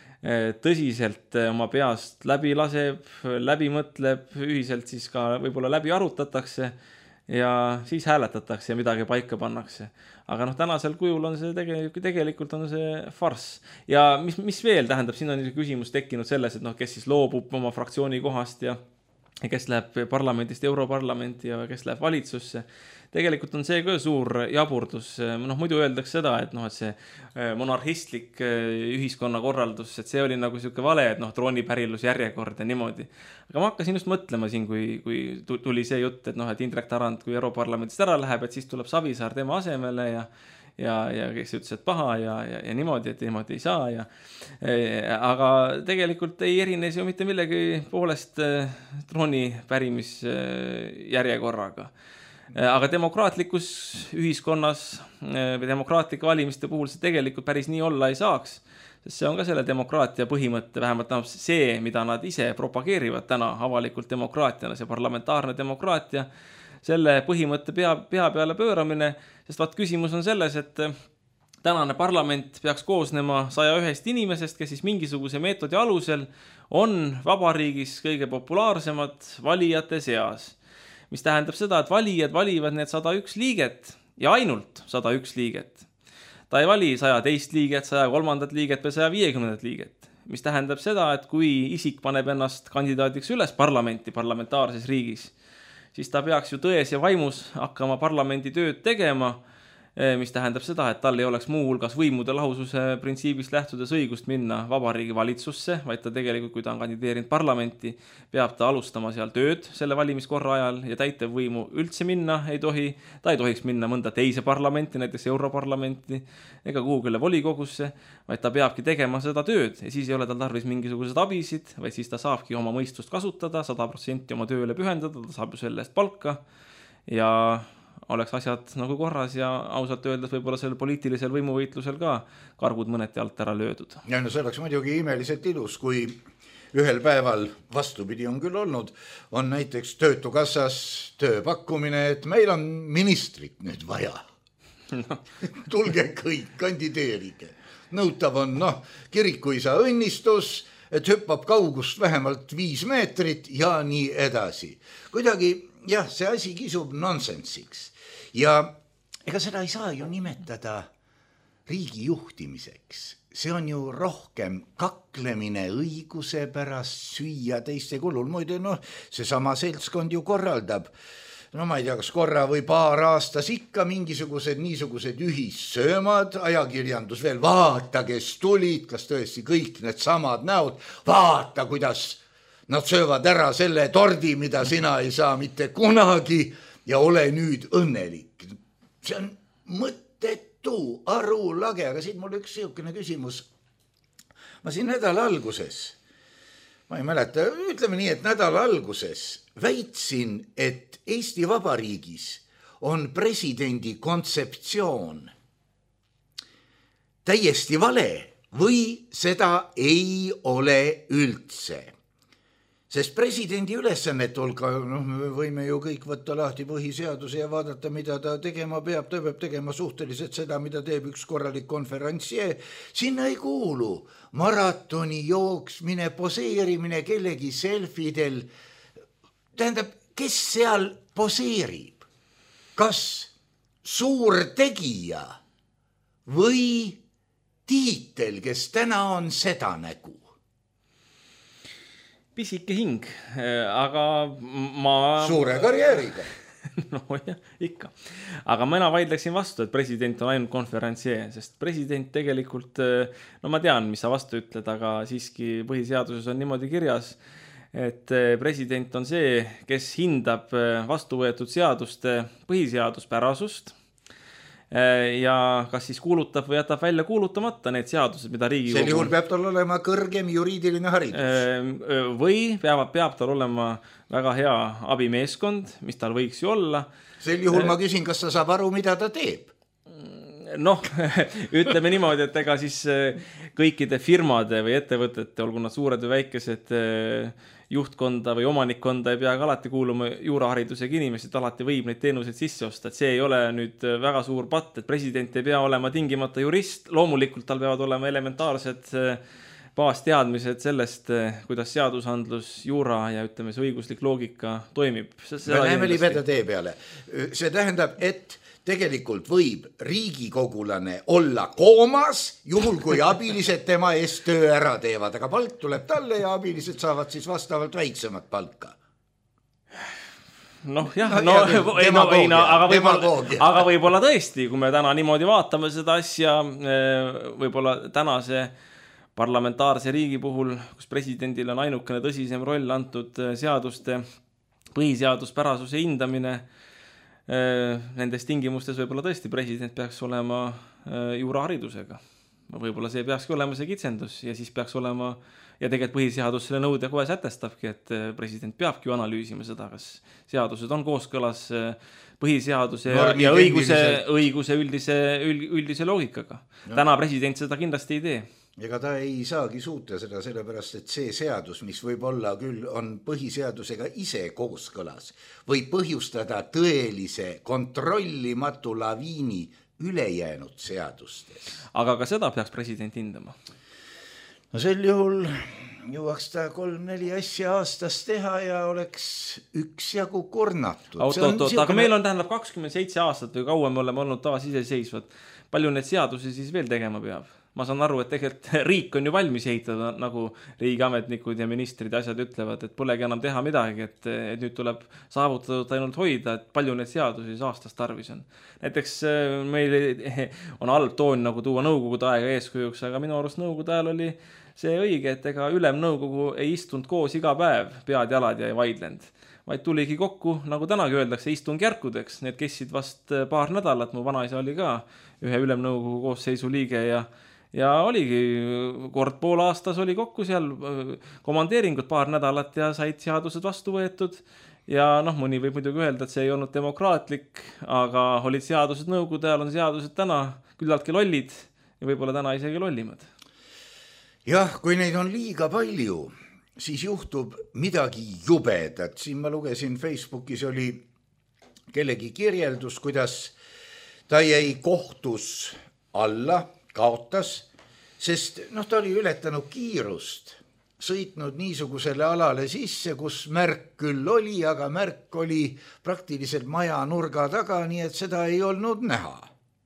tõsiselt oma peast läbi laseb, läbi mõtleb, ühiselt siis ka võib-olla läbi arutatakse ja siis hääletatakse ja midagi paika pannakse. Aga noh, tänasel kujul on see tegelikult, tegelikult on see farss. Ja mis, mis veel tähendab, siin on küsimus tekkinud selles, et noh, kes siis loobub oma fraktsiooni kohast ja kes läheb parlamendist Europarlamenti ja kes läheb valitsusse. Tegelikult on see ka suur jaburdus. Noh, muidu öeldakse seda, et noh, et see monarhistlik ühiskonnakorraldus, et see oli nagu siuke vale, et noh, troonipärilus järjekord ja niimoodi. Aga ma hakkasin just mõtlema siin, kui, kui tuli see jutt, et noh, et Indrek Tarand, kui Europarlamendist ära läheb, et siis tuleb Savisaar tema asemele ja ja, ja kes ütles, et paha ja, ja, ja niimoodi, et niimoodi ei saa ja aga tegelikult ei erines ju mitte millegi poolest trooni pärimis järjekorraga. Aga demokraatlikus ühiskonnas või demokraatlike valimiste puhul see tegelikult päris nii olla ei saaks, sest see on ka selle demokraatia põhimõtte, vähemalt see, mida nad ise propageerivad täna avalikult demokraatiana, see parlamentaarne demokraatia, selle põhimõtte pea, pea peale pööramine, sest vaat küsimus on selles, et tänane parlament peaks koosnema saja ühest inimesest, kes siis mingisuguse meetodi alusel on vabariigis kõige populaarsemad valijate seas. Mis tähendab seda, et valijad valivad need sada üks liiget ja ainult sada üks liiget. Ta ei vali saja teist liiget, saja kolmandat liiget või saja viiekümnendat liiget. Mis tähendab seda, et kui isik paneb ennast kandidaadiks üles parlamenti parlamentaarses riigis, siis ta peaks ju tões ja vaimus hakkama parlamendi tööd tegema, mis tähendab seda, et tal ei oleks muu hulgas võimude lahususe printsiibist lähtudes õigust minna vabariigi valitsusse, vaid ta tegelikult, kui ta on kandideerinud parlamenti, peab ta alustama seal tööd selle valimiskorra ajal ja täitev võimu üldse minna ei tohi. Ta ei tohiks minna mõnda teise parlamenti, näiteks Europarlamenti ega kuhugile volikogusse, vaid ta peabki tegema seda tööd ja siis ei ole tal tarvis mingisugused abisid, vaid siis ta saabki oma mõistust kasutada, sada protsenti oma tööle pühendada, ta saab ju selle eest palka ja oleks asjad nagu korras ja ausalt öeldes võib-olla sellel poliitilisel võimuvõitlusel ka kargud mõneti alt ära löödud. Ja no see oleks muidugi imeliselt ilus, kui ühel päeval, vastupidi on küll olnud, on näiteks Töötukassas tööpakkumine, et meil on ministrit nüüd vaja. No. Tulge kõik, kandideerige. Nõutav on, noh, kirikuisa õnnistus, et hüppab kaugust vähemalt viis meetrit ja nii edasi. Kuidagi, jah, see asi kisub nonsensiks. Ja ega seda ei saa ju nimetada riigi juhtimiseks. See on ju rohkem kaklemine õiguse pärast süüa teiste kulul. Muidu, noh, see sama seltskond ju korraldab. No ma ei tea, kas korra või paar aastas ikka mingisugused niisugused ühissöömad, ajakirjandus veel, vaata, kes tulid, kas tõesti kõik need samad näod, vaata, kuidas nad söövad ära selle tordi, mida sina ei saa mitte kunagi ja ole nüüd õnnelik. See on mõttetu, arulage, aga siit mul üks siukene küsimus. Ma siin nädala alguses, ma ei mäleta, ütleme nii, et nädala alguses väitsin, et Eesti Vabariigis on presidendi kontseptsioon täiesti vale või seda ei ole üldse. Sest presidendi ülesannet olga, noh, me võime ju kõik võtta lahti põhiseaduse ja vaadata, mida ta tegema peab, ta peab tegema suhteliselt seda, mida teeb üks korralik konferentsie. Sinna ei kuulu maratoni jooksmine, poseerimine kellegi selfidel. Tähendab, kes seal poseerib? Kas suur tegija või tiitel, kes täna on seda nägu? Pisike hing, aga ma... Suure karjääriga. No jah, ikka. Aga mina vaidleksin vastu, et president on ainult konferentsie, sest president tegelikult, no ma tean, mis sa vastu ütled, aga siiski põhiseaduses on niimoodi kirjas, et president on see, kes hindab vastu võetud seaduste põhiseaduspärasust ja kas siis kuulutab või jätab välja kuulutamata need seadused, mida Riigikogu... Sel juhul peab tal olema kõrgem juriidiline haridus. Või peab, peab tal olema väga hea abimeeskond, mis tal võiks ju olla. Sel juhul ma küsin, kas sa saab aru, mida ta teeb? Noh, ütleme niimoodi, et ega siis kõikide firmade või ettevõtete, olgu nad suured või väikesed, juhtkonda või omanikkonda ei pea ka alati kuuluma juuraharidusega inimesed, alati võib neid teenuseid sisse osta, et see ei ole nüüd väga suur patt, et president ei pea olema tingimata jurist, loomulikult tal peavad olema elementaarsed baasteadmised sellest, kuidas seadusandlus, juura ja ütleme see õiguslik loogika toimib. Me läheme libeda tee peale. See tähendab, et tegelikult võib riigikogulane olla koomas, juhul kui abilised tema eest töö ära teevad, aga palk tuleb talle ja abilised saavad siis vastavalt väiksemat palka. Noh jah, no, no, ei, no, ei, no aga, võib-olla, aga võib-olla tõesti, kui me täna niimoodi vaatame seda asja, võib-olla tänase parlamentaarse riigi puhul, kus presidendil on ainukene tõsisem roll antud seaduste põhiseaduspärasuse hindamine, nendes tingimustes võib-olla tõesti president peaks olema juuraharidusega. Võib-olla see peakski olema see kitsendus ja siis peaks olema, ja tegelikult põhiseadus selle nõude kohe sätestabki, et president peabki ju analüüsima seda, kas seadused on kooskõlas põhiseaduse ja, ja õiguse, õiguse üldise, üldise loogikaga. No. Täna president seda kindlasti ei tee. Ega ta ei saagi suuta seda sellepärast, et see seadus, mis võib olla küll on põhiseadusega ise kooskõlas, võib põhjustada tõelise kontrollimatu laviini ülejäänud seadustes. Aga ka seda peaks president hindama? No sel juhul jõuaks ta kolm-neli asja aastas teha ja oleks üksjagu kurnatud. Oot, oot, oot, aga meil on tähendab kakskümmend seitse aastat või kaua me oleme olnud taas iseseisvad. Palju need seadusi siis veel tegema peab? Ma saan aru, et tegelikult riik on ju valmis ehitada, nagu riigiametnikud ja ministrid ja asjad ütlevad, et polegi enam teha midagi, et, et nüüd tuleb saavutatud ainult hoida, et palju need seadusi aastas tarvis on. Näiteks meil on halb toon nagu tuua nõukogude aega eeskujuks, aga minu arust nõukogude ajal oli see õige, et ega ülemnõukogu ei istunud koos iga päev pead jalad ja ei vaidlend, vaid tuligi kokku, nagu tänagi öeldakse, istungjärkudeks. Need kestsid vast paar nädalat, mu vanaisa oli ka ühe ülemnõukogu koosseisu liige ja Ja oligi kord pool aastas oli kokku seal komandeeringud paar nädalat ja said seadused vastu võetud. Ja noh, mõni võib muidugi öelda, et see ei olnud demokraatlik, aga olid seadused nõukogude ajal, on seadused täna küllaltki lollid ja võib-olla täna isegi lollimad. Jah, kui neid on liiga palju, siis juhtub midagi jubedat. Siin ma lugesin Facebookis oli kellegi kirjeldus, kuidas ta jäi kohtus alla, kaotas, sest noh, ta oli ületanud kiirust, sõitnud niisugusele alale sisse, kus märk küll oli, aga märk oli praktiliselt maja nurga taga, nii et seda ei olnud näha.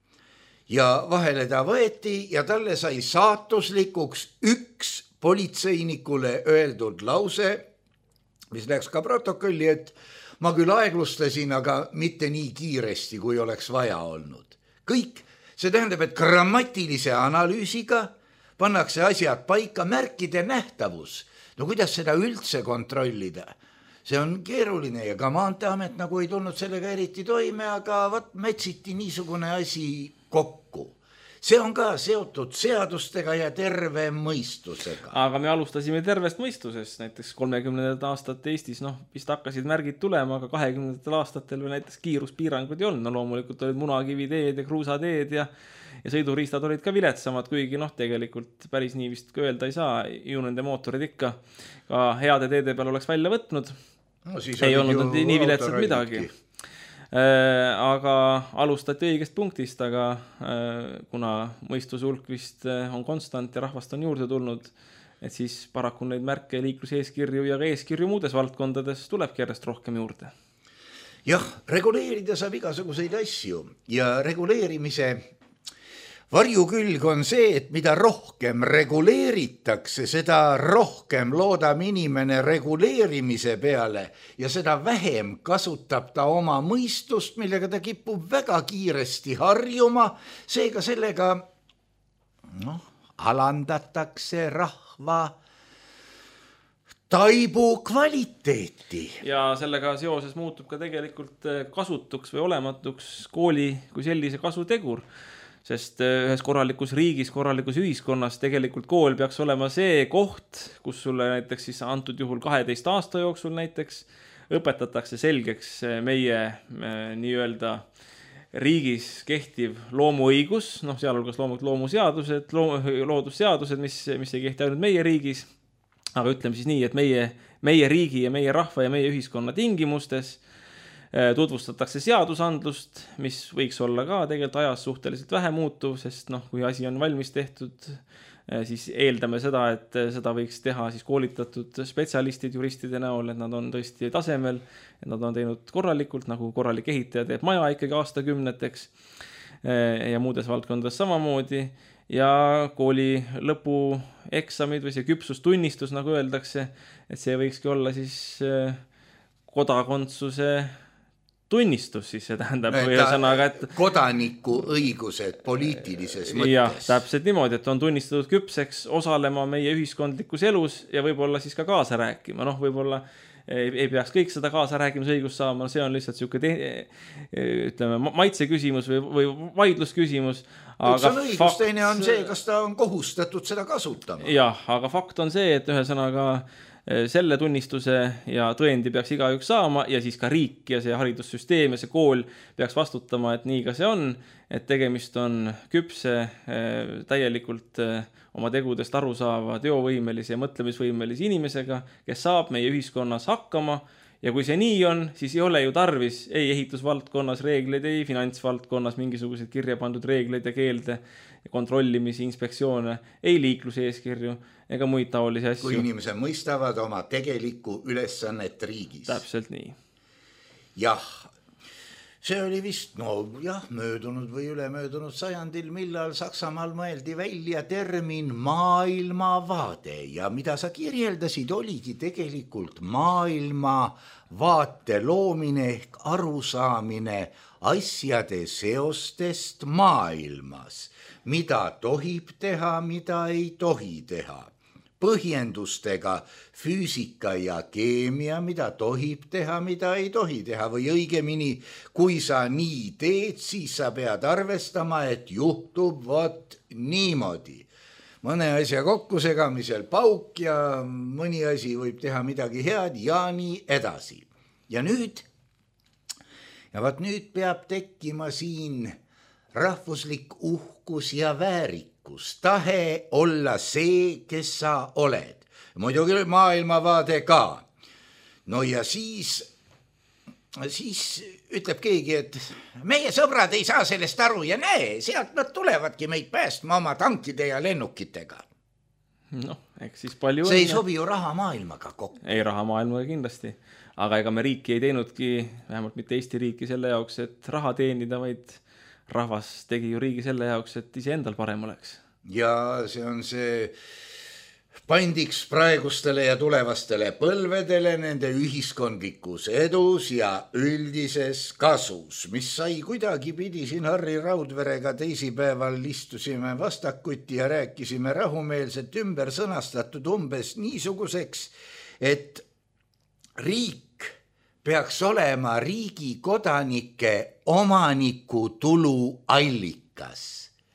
Ja vahele ta võeti ja talle sai saatuslikuks üks politseinikule öeldud lause, mis läks ka protokolli, et ma küll aeglustasin, aga mitte nii kiiresti, kui oleks vaja olnud. Kõik. See tähendab, et grammatilise analüüsiga pannakse asjad paika, märkide nähtavus. No kuidas seda üldse kontrollida? See on keeruline ja ka Maanteeamet nagu ei tulnud sellega eriti toime, aga vat metsiti niisugune asi kokku. see on ka seotud seadustega ja terve mõistusega. Aga me alustasime tervest mõistusest, näiteks kolmekümnendatel aastatel Eestis, noh, vist hakkasid märgid tulema, aga kahekümnendatel aastatel või näiteks kiiruspiirangud ei olnud. No loomulikult olid munakivideed ja kruusateed ja, ja sõiduriistad olid ka viletsamad, kuigi noh, tegelikult päris nii vist öelda ei saa, ju nende mootorid ikka ka heade teede peal oleks välja võtnud. No, ei olnud nii viletsad midagi. Äh, aga alustati õigest punktist, aga äh, kuna mõistuse hulk vist on konstant ja rahvast on juurde tulnud, et siis paraku neid märke, liikluseeskirju ja ka eeskirju muudes valdkondades tulebki järjest rohkem juurde. Jah, reguleerida saab igasuguseid asju ja reguleerimise varjukülg on see, et mida rohkem reguleeritakse, seda rohkem loodab inimene reguleerimise peale ja seda vähem kasutab ta oma mõistust, millega ta kipub väga kiiresti harjuma. Seega sellega noh, alandatakse rahva taibu kvaliteeti. Ja sellega seoses muutub ka tegelikult kasutuks või olematuks kooli kui sellise kasutegur. Sest ühes korralikus riigis, korralikus ühiskonnas tegelikult kool peaks olema see koht, kus sulle näiteks siis antud juhul kaheteist aasta jooksul näiteks õpetatakse selgeks meie nii-öelda riigis kehtiv loomuõigus, noh sealhulgas loomulikult loomuseadused, loodusseadused, mis, mis ei kehti ainult meie riigis, aga ütleme siis nii, et meie, meie riigi ja meie rahva ja meie ühiskonna tingimustes tutvustatakse seadusandlust, mis võiks olla ka tegelikult ajas suhteliselt vähe muutuv, sest noh, kui asi on valmis tehtud, siis eeldame seda, et seda võiks teha siis koolitatud spetsialistid juristide näol, et nad on tõesti tasemel, et nad on teinud korralikult, nagu korralik ehitaja teeb maja ikkagi aastakümneteks ja muudes valdkondades samamoodi. Ja kooli lõpueksamid või see küpsustunnistus, nagu öeldakse, et see võikski olla siis kodakondsuse tunnistus, siis see tähendab no, sõnaga, et kodaniku õigused poliitilises mõttes. Jah, täpselt niimoodi, et on tunnistatud küpseks osalema meie ühiskondlikus elus ja võib-olla siis ka kaasa rääkima. Noh, võib-olla ei, ei peaks kõik seda kaasa rääkimise õigust saama, see on lihtsalt siuke te, ütleme, maitse küsimus või, või vaidlus küsimus. Aga üks on õigus, fakt... teine on see, kas ta on kohustatud seda kasutama. Jah, aga fakt on see, et ühesõnaga selle tunnistuse ja tõendi peaks igaüks saama ja siis ka riik ja see haridussüsteem ja see kool peaks vastutama, et nii ka see on, et tegemist on küpse, täielikult oma tegudest aru saava, teovõimelise ja mõtlemisvõimelise inimesega, kes saab meie ühiskonnas hakkama ja kui see nii on, siis ei ole ju tarvis ei ehitusvaldkonnas reegleid, ei finantsvaldkonnas mingisuguseid kirja pandud reegleid ja keelde, kontrollimisi, inspektsioone, ei liikluseeskirju ega muid taolisi asju. Kui inimesed mõistavad oma tegelikku ülesannet riigis. Täpselt nii. Jah, see oli vist, no jah, möödunud või ülemöödunud sajandil, millal Saksamaal mõeldi välja termin maailmavaade ja mida sa kirjeldasid, oligi tegelikult maailmavaate loomine ehk arusaamine asjade seostest maailmas, mida tohib teha, mida ei tohi teha. Põhjendustega füüsika ja keemia, mida tohib teha, mida ei tohi teha või õigemini, kui sa nii teed, siis sa pead arvestama, et juhtub vot niimoodi. Mõne asja kokkusegamisel pauk ja mõni asi võib teha midagi head ja nii edasi. Ja nüüd, ja vot nüüd peab tekkima siin rahvuslik uhkus ja väärikus. Tahe olla see, kes sa oled. Muidugi maailmavaade ka. No ja siis, siis ütleb keegi, et meie sõbrad ei saa sellest aru ja näe, sealt nad tulevadki meid päästma oma tankide ja lennukitega. Noh, eks siis palju see ei sobi ju raha maailmaga kokku. Ei raha maailmaga kindlasti. Aga ega me riiki ei teinudki, vähemalt mitte Eesti riiki selle jaoks, et raha teenida, vaid rahvas tegi ju riigi selle jaoks, et ise endal parem oleks. Ja see on see pandiks praegustele ja tulevastele põlvedele nende ühiskondlikus edus ja üldises kasus, mis sai kuidagi pidi siin Harri Raudverega teisipäeval istusime vastakuti ja rääkisime rahumeelselt ümber sõnastatud umbes niisuguseks, et riik peaks olema riigi kodanike omaniku tulu allikas.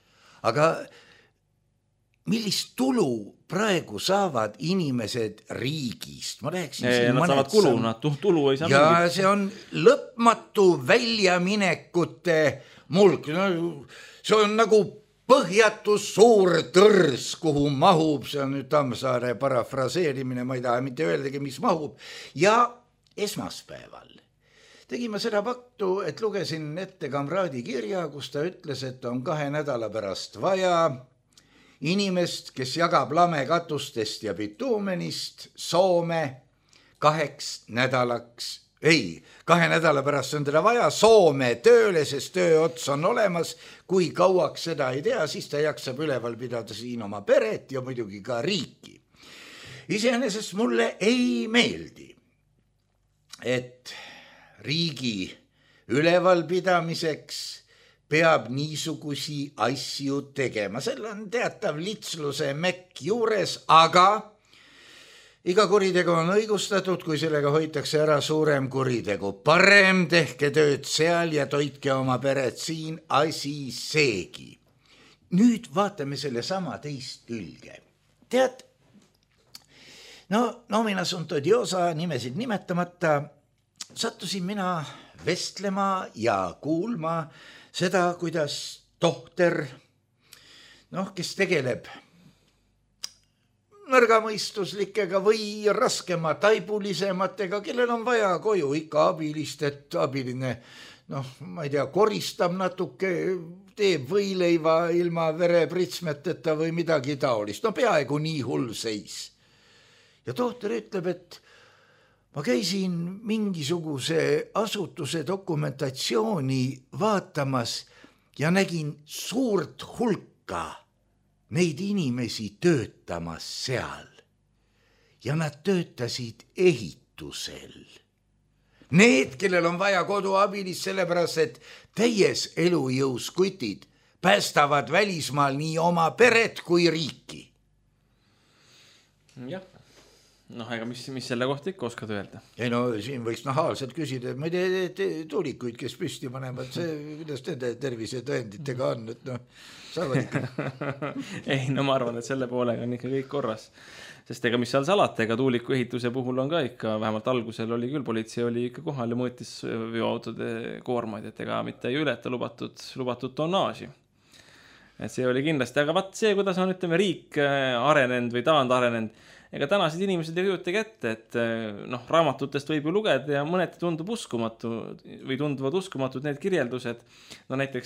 aga millist tulu praegu saavad inimesed riigist? Ma rääksin e, siin nad saavad kulu, nad tulu ei saa ja mingit. See on lõpmatu väljaminekute mulk. No, see on nagu põhjatu suur tõrs, kuhu mahub, see on nüüd Tammsaare parafraseerimine, ma ei taha mitte öeldagi, mis mahub. Ja esmaspäeval tegin ma seda paktu, et lugesin ette kamraadi kirja, kus ta ütles, et on kahe nädala pärast vaja inimest, kes jagab lamekatustest ja bituumenist Soome kaheks nädalaks, ei, kahe nädala pärast on teda vaja Soome tööle, sest tööots on olemas. Kui kauaks seda ei tea, siis ta jaksab üleval pidada siin oma peret ja muidugi ka riiki. Iseenesest mulle ei meeldi, et riigi ülevalpidamiseks peab niisugusi asju tegema. Seal on teatav litsluse mekk juures, aga iga kuritegu on õigustatud, kui sellega hoitakse ära suurem kuritegu. Parem tehke tööd seal ja toitke oma peret siin, asi seegi. Nüüd vaatame selle sama teist külge. Tead, no nomina sunt odiosa, nimesid nimetamata, sattusin mina vestlema ja kuulma seda, kuidas tohter, noh, kes tegeleb nõrgamõistuslikega või raskema taibulisematega, kellel on vaja koju ikka abilist, et abiline, noh, ma ei tea, koristab natuke, teeb võileiva ilma verepritsmeteta või midagi taolist. No peaaegu nii hull seis. Ja tohter ütleb, et ma käisin mingisuguse asutuse dokumentatsiooni vaatamas ja nägin suurt hulka neid inimesi töötamas seal. Ja nad töötasid ehitusel. Need, kellel on vaja koduabilist, sellepärast, et täies elujõus kutid päästavad välismaal nii oma peret kui riiki. Jah. Noh, ega mis, mis selle kohta ikka oskad öelda? Ei no, siin võiks nahaalselt küsida, et ma ei tea tuulikuid, kes püsti panevad, see, kuidas nende tervise tõenditega on, et noh, saavad ikka. Ei, no ma arvan, et selle poolega on ikka kõik korras. Sest ega mis seal salata, ega tuuliku ehituse puhul on ka ikka, vähemalt algusel oli küll, politsei oli ikka kohal ja mõõtis veoautode koormaid, et ega mitte ei ületa lubatud, lubatud tonnaaži. Et see oli kindlasti, aga vaat see, kuidas on, ütleme, riik arenenud või taand arenenud, ega tänased inimesed ei kujuta ette, et noh, raamatutest võib ju lugeda ja mõneti tundub uskumatu või tunduvad uskumatud need kirjeldused. No näiteks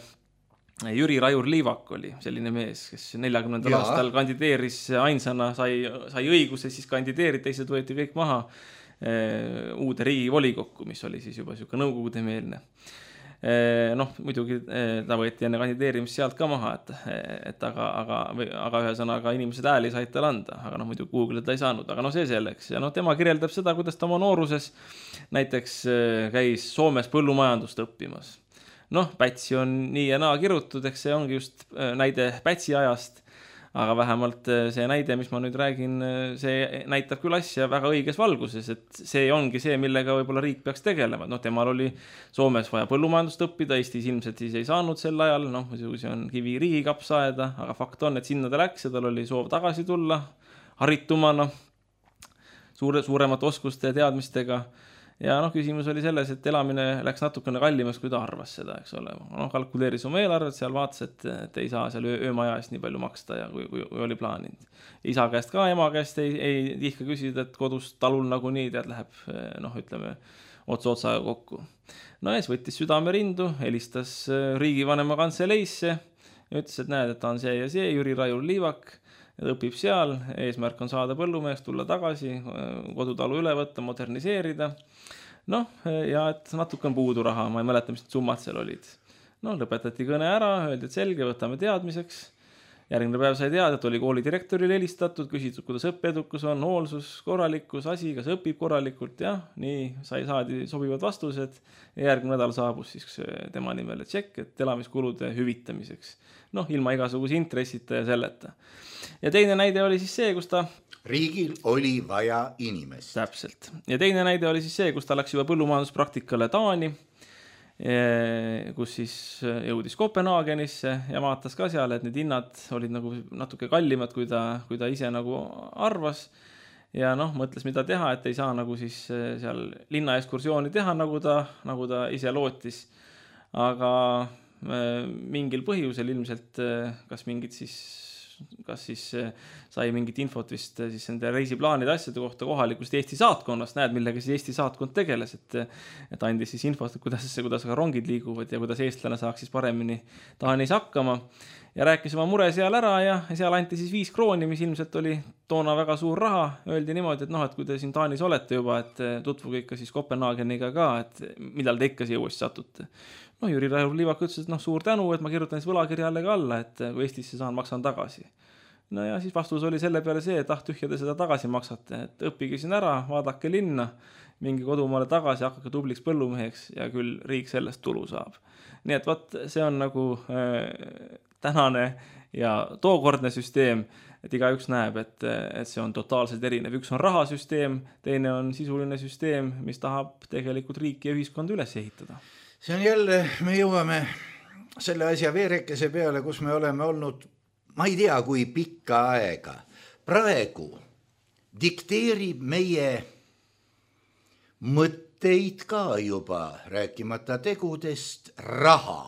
Jüri Rajur-Liivak oli selline mees, kes neljakümnendal aastal kandideeris ainsana, sai, sai õiguse siis kandideerida, teised võeti kõik maha uude riigi volikokku, mis oli siis juba siuke nõukogudemeelne. Noh, muidugi ta võeti enne kandideerimist sealt ka maha, et, et aga, aga, aga ühesõnaga inimesed ääli said tal anda, aga noh, muidu Google ta ei saanud, aga noh, see selleks. Ja noh, tema kirjeldab seda, kuidas ta oma nooruses näiteks käis Soomes põllumajandust õppimas. Noh, Pätsi on nii ja naa kirutud, eks see ongi just näide Pätsi ajast, aga vähemalt see näide, mis ma nüüd räägin, see näitab küll asja väga õiges valguses, et see ongi see, millega võib-olla riik peaks tegelema. Noh, temal oli Soomes vaja põllumajandust õppida, Eestis ilmselt siis ei saanud sel ajal, noh, see on kivi riigikaps aeda, aga fakt on, et sinna ta läks ja tal oli soov tagasi tulla haritumana, suure, suuremate oskuste ja teadmistega. Ja noh, küsimus oli selles, et elamine läks natukene kallimas, kui ta arvas seda, eks ole. Noh, kalkuleeris oma eelarvet, seal vaatas, et, et ei saa seal öömaja eest nii palju maksta ja kui, kui, kui oli plaaninud. Isa käest ka, ema käest ei, ei tihka küsida, et kodus talul nagu nii tead läheb, noh, ütleme, otsa otsaga kokku. No ees võttis südame rindu, helistas riigivanema kantseleisse ja ütles, et näed, et ta on see ja see, Jüri Rajur-Liivak, ja õpib seal, eesmärk on saada põllumeest, tulla tagasi, kodutalu üle võtta, moderniseerida. Noh, ja et natuke on puudu raha, ma ei mäleta, mis summad seal olid. No, lõpetati kõne ära, öeldi, et selge, võtame teadmiseks. Järgmine päev sai teada, et oli kooli direktorile helistatud, küsitud, kuidas õppeedukus on, hoolsus, korralikkus, asi, kas õpib korralikult, jah, nii, sai saadi sobivad vastused ja järgmine nädal saabus siis tema nimele tšekk, et elamiskulude hüvitamiseks. Noh, ilma igasuguse intressita ja selleta. Ja teine näide oli siis see, kus ta riigil oli vaja inimest. Täpselt. Ja teine näide oli siis see, kus ta läks juba põllumajanduspraktikale Taani kus siis jõudis Kopenhaagenisse ja vaatas ka seal, et need hinnad olid nagu natuke kallimad, kui ta, kui ta ise nagu arvas. Ja noh, mõtles, mida teha, et ei saa nagu siis seal linna ekskursiooni teha, nagu ta, nagu ta ise lootis. Aga mingil põhjusel ilmselt, kas mingid siis kas siis sai mingit infot vist siis nende reisiplaanide asjade kohta kohalikust Eesti saatkonnast, näed, millega siis Eesti saatkond tegeles, et, et andis siis infot, kuidas, kuidas ka rongid liiguvad ja kuidas eestlane saaks siis paremini Taanis hakkama ja rääkis oma mure seal ära ja seal anti siis viis krooni, mis ilmselt oli toona väga suur raha, öeldi niimoodi, et noh, et kui te siin Taanis olete juba, et tutvuge ikka siis Kopenhaageniga ka, et millal te ikka siia uuesti satute. No Jüri Liivak ütles, et noh, suur tänu, et ma kirjutan siis võlakirjalle ka alla, et kui Eestisse saan, maksan tagasi. No ja siis vastus oli selle peale see, et ah, tühja te seda tagasi maksate, et õppige siin ära, vaadake linna, mingi kodumaale tagasi, hakake tubliks põllumeheks ja küll riik sellest tulu saab. Nii et võt, see on nagu äh, tänane ja tookordne süsteem, et igaüks näeb, et, et see on totaalselt erinev. Üks on rahasüsteem, teine on sisuline süsteem, mis tahab tegelikult riiki ja ühiskonda üles ehitada. See on jälle, me jõuame selle asja veerekese peale, kus me oleme olnud, ma ei tea, kui pikka aega. Praegu dikteerib meie mõtteid ka juba, rääkimata tegudest, raha.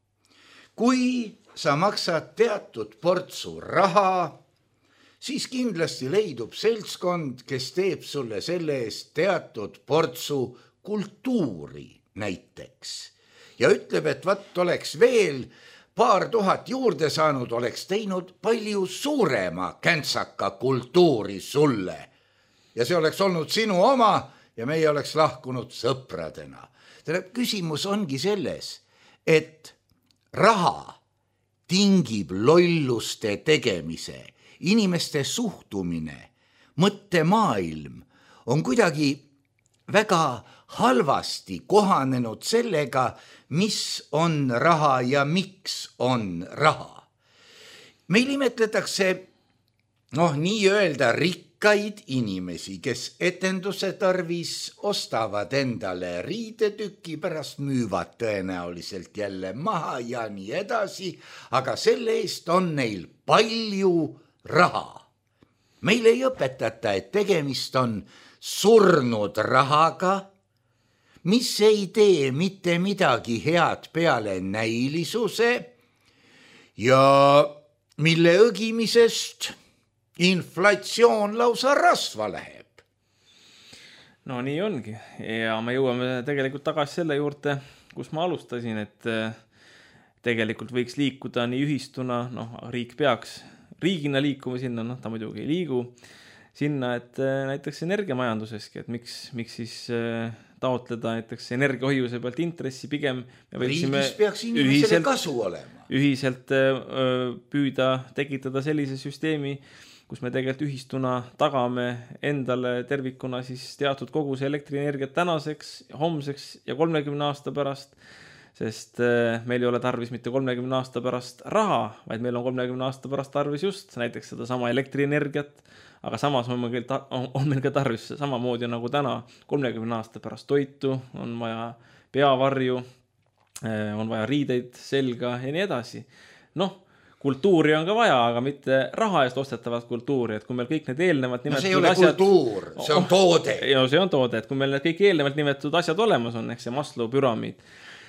Kui sa maksad teatud portsu raha, siis kindlasti leidub seltskond, kes teeb sulle selle eest teatud portsu kultuuri näiteks. Ja ütleb, et vaat oleks veel paar tuhat juurde saanud, oleks teinud palju suurema käntsaka kultuuri sulle. Ja see oleks olnud sinu oma ja meie oleks lahkunud sõpradena. Tähendab, küsimus ongi selles, et raha tingib lolluste tegemise, inimeste suhtumine, mõttemaailm on kuidagi väga halvasti kohanenud sellega, mis on raha ja miks on raha. Meil imetletakse noh, nii öelda rikkaid inimesi, kes etenduse tarvis ostavad endale riidetüki, pärast müüvad tõenäoliselt jälle maha ja nii edasi, aga selle eest on neil palju raha. Meil ei õpetata, et tegemist on surnud rahaga, mis ei tee mitte midagi head peale näilisuse ja mille õgimisest inflatsioon lausa rasva läheb. No nii ongi ja me jõuame tegelikult tagasi selle juurde, kus ma alustasin, et tegelikult võiks liikuda nii ühistuna, noh, riik peaks riigina liikuma sinna, noh, ta muidugi ei liigu sinna, et näiteks energiamajanduseski, et miks, miks siis taotleda näiteks energiahoiuse pealt intressi, pigem me võiksime riigis peaks inimesele kasu olema. Ühiselt püüda tekitada sellise süsteemi, kus me tegelikult ühistuna tagame endale tervikuna siis teatud koguse elektrienergiat tänaseks, homseks ja kolmekümne aasta pärast, sest meil ei ole tarvis mitte kolmekümne aasta pärast raha, vaid meil on kolmekümne aasta pärast tarvis just näiteks seda sama elektrienergiat, aga samas on meil, ta, on meil ka tarvis samamoodi nagu täna kolmekümne aasta pärast toitu, on vaja peavarju, on vaja riideid selga ja nii edasi. Noh, kultuuri on ka vaja, aga mitte raha eest ostetavat kultuuri, et kui meil kõik need eelnevalt nimetatud no see ei ole asjad... kultuur, see on toode. Ja see on toode, et kui meil need kõik eelnevalt nimetatud asjad olemas on, eks see Maslow püramiid,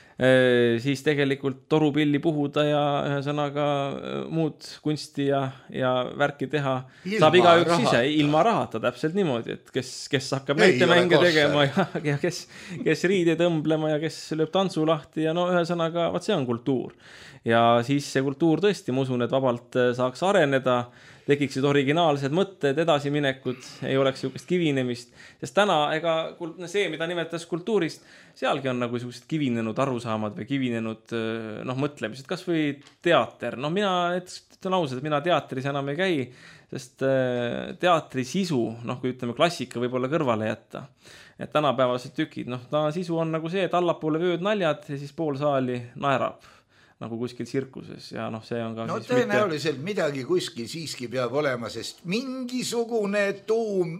siis tegelikult torupilli puhuda ja ühesõnaga muud kunsti ja, ja värki teha ilma saab igaüks rahata. Ise, ilma rahata, täpselt niimoodi, et kes, kes hakkab näitemänge tegema ja, ja kes, kes riide tõmblema ja kes lööb tantsu lahti ja no ühesõnaga, vaat see on kultuur. Ja siis see kultuur tõesti, ma usun, et vabalt saaks areneda, tekiksid originaalsed mõtted, edasiminekud, ei oleks niisugust kivinemist, sest täna ega see, mida nimetas kultuurist, sealgi on nagu niisugused kivinenud arusaamad või kivinenud noh, mõtlemised, kas või teater. No mina ütlen ausalt, et mina teatris enam ei käi, sest teatri sisu, noh kui ütleme klassika võib-olla kõrvale jätta, et tänapäevased tükid, noh ta sisu on nagu see, et allapoole vööd naljad ja siis pool saali naerab nagu kuskil tsirkuses ja noh, see on ka no tõenäoliselt mitte... midagi kuskil siiski peab olema, sest mingisugune tuum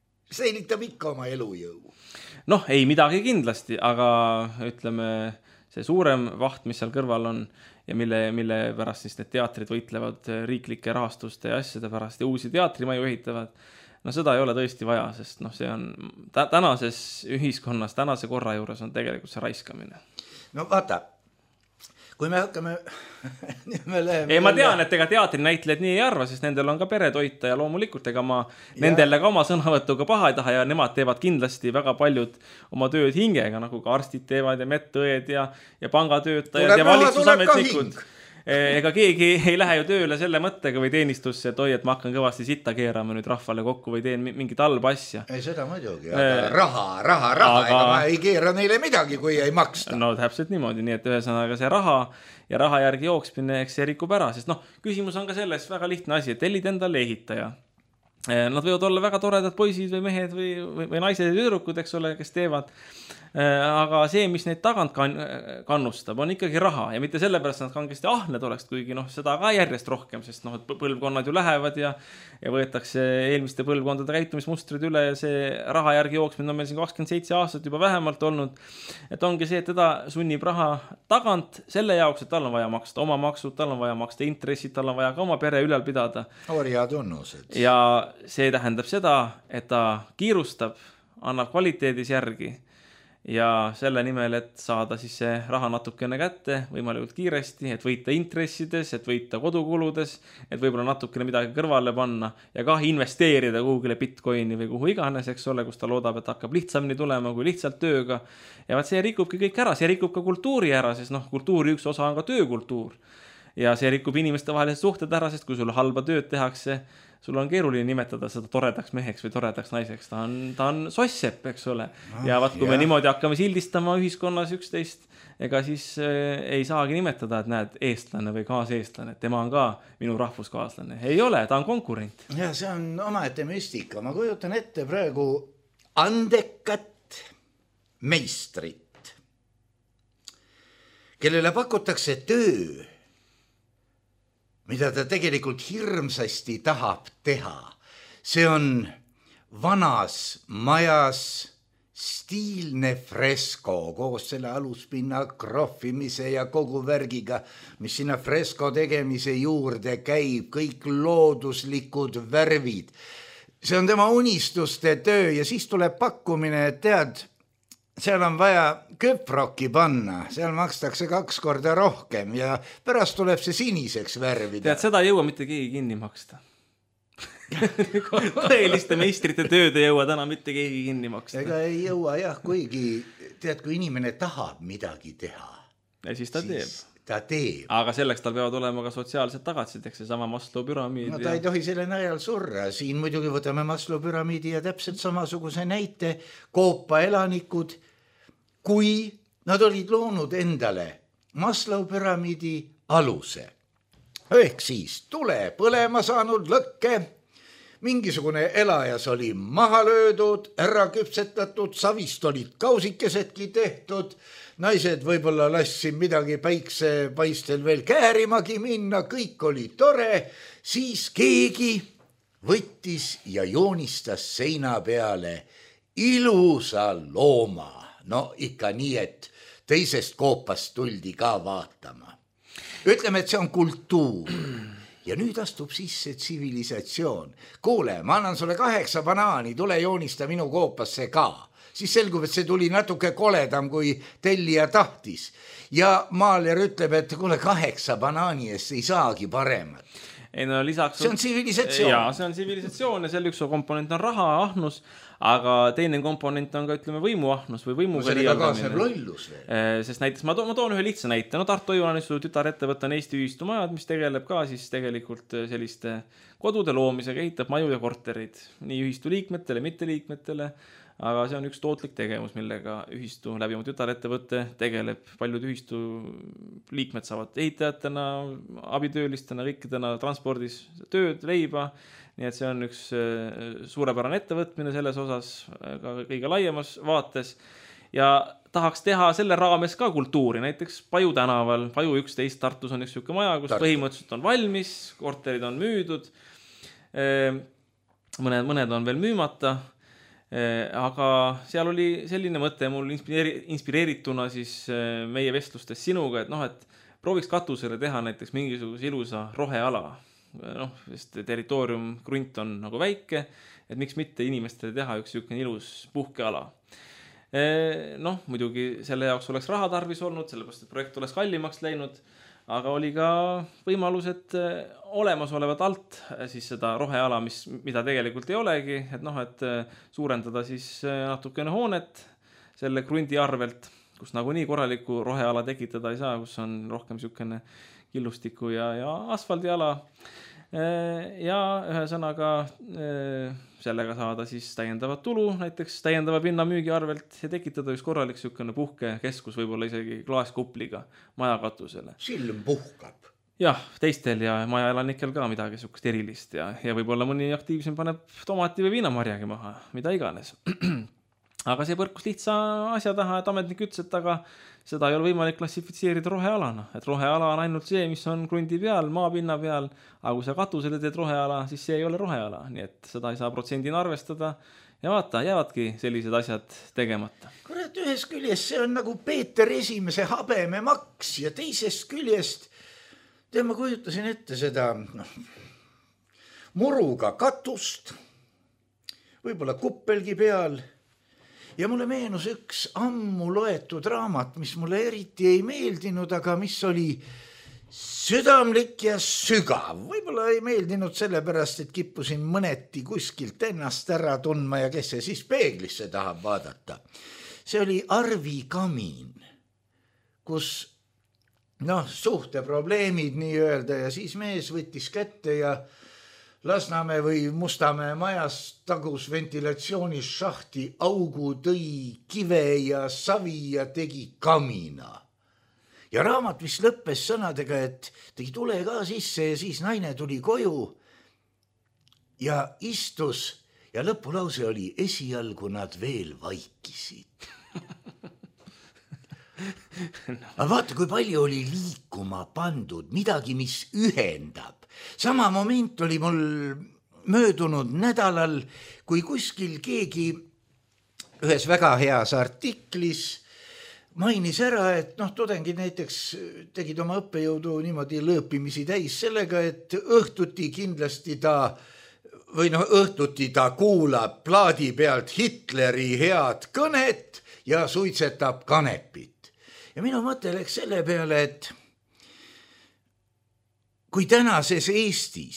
säilitab ikka oma elujõu. Noh, ei midagi kindlasti, aga ütleme, see suurem vaht, mis seal kõrval on ja mille, mille pärast siis need teatrid võitlevad riiklike rahastuste ja asjade pärast ja uusi teatrimaju ehitavad, no seda ei ole tõesti vaja, sest noh, see on tänases ühiskonnas, tänase korra juures on tegelikult see raiskamine. No vaata, kui me hakkame... me ei, ma tean, et ega teatrinäitlejad nii ei arva, sest nendel on ka peretoita ja loomulikult ega ma ja. Nendele ka oma sõnavõtuga paha ei taha ja nemad teevad kindlasti väga paljud oma tööd hingega, nagu ka arstid teevad ja medõed ja, ja pangatöötajad ja valitsusametnikud. Ega keegi ei lähe ju tööle selle mõttega või teenistusse, et oi, et ma hakkan kõvasti sitta keerama nüüd rahvale kokku või teen mingit halba asja. Ei, seda muidugi, aga raha, raha, raha, aga... ega ma ei keera neile midagi, kui ei maksta. No täpselt niimoodi, nii et ühesõnaga see raha ja raha järgi jooksmine, eks see rikub ära, sest noh, küsimus on ka selles väga lihtne asi, et tellid endale ehitaja. Nad võivad olla väga toredad poisid või mehed või, või, või naised ja tüdrukud, eks ole, kes teevad. Aga see, mis neid tagant kannustab, on ikkagi raha ja mitte sellepärast, et nad kangesti ahned oleks, kuigi noh, seda ka järjest rohkem, sest noh, põlvkonnad ju lähevad ja, ja võetakse eelmiste põlvkondade käitumismustrid üle ja see raha järgi jooksmine on meil siin kakskümmend seitse aastat juba vähemalt olnud. Et ongi see, et teda sunnib raha tagant selle jaoks, et tal on vaja maksta oma maksud, tal on vaja maksta intressid, tal on vaja ka oma pere ülal pidada. Orja tunnused. Ja see tähendab seda, et ta kiirustab, annab kvaliteedis järgi ja selle nimel, et saada siis see raha natukene kätte võimalikult kiiresti, et võita intressides, et võita kodukuludes, et võib-olla natukene midagi kõrvale panna ja ka investeerida kuhugile bitcoini või kuhu iganes, eks ole, kus ta loodab, et hakkab lihtsamini tulema kui lihtsalt tööga. Ja vaat see rikubki kõik ära, see rikub ka kultuuri ära, sest noh, kultuuri üks osa on ka töökultuur. Ja see rikub inimeste vahelised suhted ära, sest kui sul halba tööd tehakse, sul on keeruline nimetada seda toredaks meheks või toredaks naiseks. Ta on, ta on sossepp, eks ole. Ah, ja vaat, kui jah. Me niimoodi hakkame sildistama ühiskonnas üksteist, ega siis äh, ei saagi nimetada, et näed, eestlane või kaaseestlane. Tema on ka minu rahvuskaaslane. Ei ole, ta on konkurent. Ja see on omaette müstika. Ma kujutan ette praegu andekat meistrit, kellele pakutakse töö, mida ta tegelikult hirmsasti tahab teha. See on vanas majas stiilne fresko koos selle aluspinna krohvimise ja kogu värgiga, mis sinna fresko tegemise juurde käib, kõik looduslikud värvid. See on tema unistuste töö ja siis tuleb pakkumine, et tead, seal on vaja köprokki panna, seal makstakse kaks korda rohkem ja pärast tuleb see siniseks värvida. Tead, seda ei jõua mitte keegi kinni maksta. Tõeliste meistrite tööd ei jõua täna mitte keegi kinni maksta. Ega ei jõua jah, kuigi tead, kui inimene tahab midagi teha. Ja siis ta siis teeb. Ta teeb. Aga selleks tal peavad olema ka sotsiaalsed tagatised, eks see sama Maslow püramiid. No ta ja... ei tohi selle najal surra. Siin muidugi võtame Maslow püramiidi ja täpselt samasuguse näite Koopa elanikud, kui nad olid loonud endale Maslow püramiidi aluse. Ehk siis tule põlema saanud lõkke, mingisugune elajas oli maha löödud, ära küpsetatud, savist olid kausikesedki tehtud, naised võib-olla lassid midagi päiksepaistel veel käärimagi minna, kõik oli tore, siis keegi võttis ja joonistas seina peale ilusa looma. No ikka nii, et teisest koopast tuldi ka vaatama. Ütleme, et see on kultuur. Ja nüüd astub sisse tsivilisatsioon. Kuule, ma annan sulle kaheksa banaani, tule joonista minu koopasse ka. Siis selgub, et see tuli natuke koledam, kui tellija tahtis. Ja maaler ütleb, et kuule, kaheksa banaani eest ei saagi paremat. Ei, no, lisaks... See on tsivilisatsioon. Jaa, see on tsivilisatsioon ja selle üks komponent on raha, ahnus, aga teine komponent on ka, ütleme, võimuahnus või võimuga no, liialdamine. Lollus veel. Sest näiteks ma toon, ma toon ühe lihtsa näite. No Tartu Õiulanissu tütarettevõte on Eesti ühistumajad, mis tegeleb ka siis tegelikult selliste kodude loomisega, ehitab maju ja korterid nii ühistu liikmetele, mitte liikmetele. Aga see on üks tootlik tegevus, millega ühistu läbi oma tütarettevõtte tegeleb. Paljud ühistu liikmed saavad ehitajatena, abitöölistena, kõikidena transpordis tööd, leiba. Nii et see on üks suurepärane ettevõtmine selles osas ka kõige laiemas vaates. Ja tahaks teha selle raames ka kultuuri, näiteks Paju tänaval. Paju üksteist Tartus on üks siuke maja, kus Tartu. Põhimõtteliselt on valmis, korterid on müüdud, mõned, mõned on veel müümata. Aga seal oli selline mõte mul inspireerituna siis meie vestlustes sinuga, et noh, et prooviks katusele teha näiteks mingisuguse ilusa roheala. Noh, sest territoorium, krunt on nagu väike, et miks mitte inimestele teha üks niisugune ilus puhkeala. Noh, muidugi selle jaoks oleks raha tarvis olnud, sellepärast, et projekt oleks kallimaks läinud, aga oli ka võimalus, et olemasolevat alt siis seda roheala, mis, mida tegelikult ei olegi, et noh, et suurendada siis natukene hoonet selle krundi arvelt, kus nagu nii korraliku roheala tekitada ei saa, kus on rohkem niisugune killustiku ja, ja asfaldiala. Ja ühesõnaga sellega saada siis täiendavat tulu, näiteks täiendava pinna müügi arvelt ja tekitada üks korralik niisugune puhkekeskus, võib-olla isegi klaaskupliga majakatusele. Silm puhkab. Jah, teistel ja majaelanikel ka midagi niisugust erilist ja, ja võib-olla mõni aktiivsem paneb tomati või viinamarjagi maha, mida iganes. Aga see põrkus lihtsa asja taha, et ametnik ütles, et aga seda ei ole võimalik klassifitseerida rohealana. Et roheala on ainult see, mis on krundi peal, maapinna peal, aga kui sa katusele teed roheala, siis see ei ole roheala. Nii et seda ei saa protsendina arvestada ja vaata, jäävadki sellised asjad tegemata. Kurat, ühest küljest see on nagu Peeter esimese habeme maks ja teisest küljest, tead, ma kujutasin ette seda no, muruga katust, võib-olla kuppelgi peal. Ja mulle meenus üks ammu loetud raamat, mis mulle eriti ei meeldinud, aga mis oli südamlik ja sügav. Võib-olla ei meeldinud sellepärast, et kippusin mõneti kuskilt ennast ära tundma ja kes see siis peeglisse tahab vaadata. See oli Arvi Kamin, kus noh, suhteprobleemid nii öelda ja siis mees võttis kätte ja Lasnamäe või Mustamäe majas tagus ventilatsioonis šahti augu, tõi kive ja savi ja tegi kamina. Ja raamat vist lõppes sõnadega, et tegi tule ka sisse ja siis naine tuli koju ja istus ja lõpulause oli esialgu nad veel vaikisid. Aga vaata, kui palju oli liikuma pandud, midagi, mis ühendab. Sama moment oli mul möödunud nädalal, kui kuskil keegi ühes väga heas artiklis mainis ära, et noh, tudengid näiteks tegid oma õppejõudu niimoodi lõõpimisi täis sellega, et õhtuti kindlasti ta või noh, õhtuti ta kuulab plaadi pealt Hitleri head kõnet ja suitsetab kanepit. Ja minu mõte läks selle peale, et kui tänases Eestis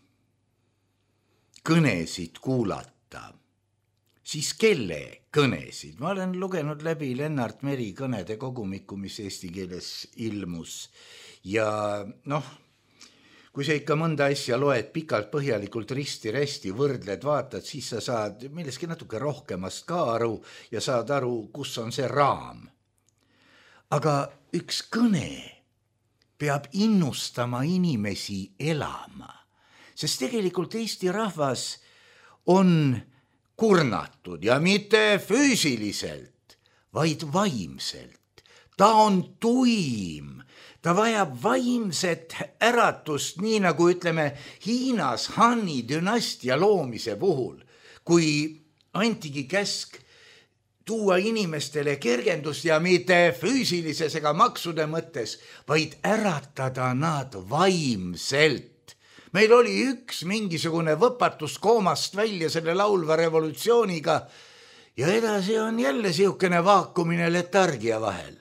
kõnesid kuulata, siis kelle kõnesid? Ma olen lugenud läbi Lennart Meri kõnede kogumiku, mis eesti keeles ilmus. Ja noh, kui sa ikka mõnda asja loed pikalt põhjalikult risti-resti, võrdled, vaatad, siis sa saad milleski natuke rohkemast ka aru ja saad aru, kus on see raam. Aga üks kõne peab innustama inimesi elama, sest tegelikult Eesti rahvas on kurnatud ja mitte füüsiliselt, vaid vaimselt. Ta on tuim, ta vajab vaimset äratust, nii nagu ütleme Hiinas Hanni dünastia loomise puhul, kui antigi käsk tuua inimestele kergendust ja mitte füüsilises ega maksude mõttes, vaid äratada nad vaimselt. Meil oli üks mingisugune võpatus koomast välja selle laulva revolutsiooniga ja edasi on jälle siukene vaakumine letargia vahel.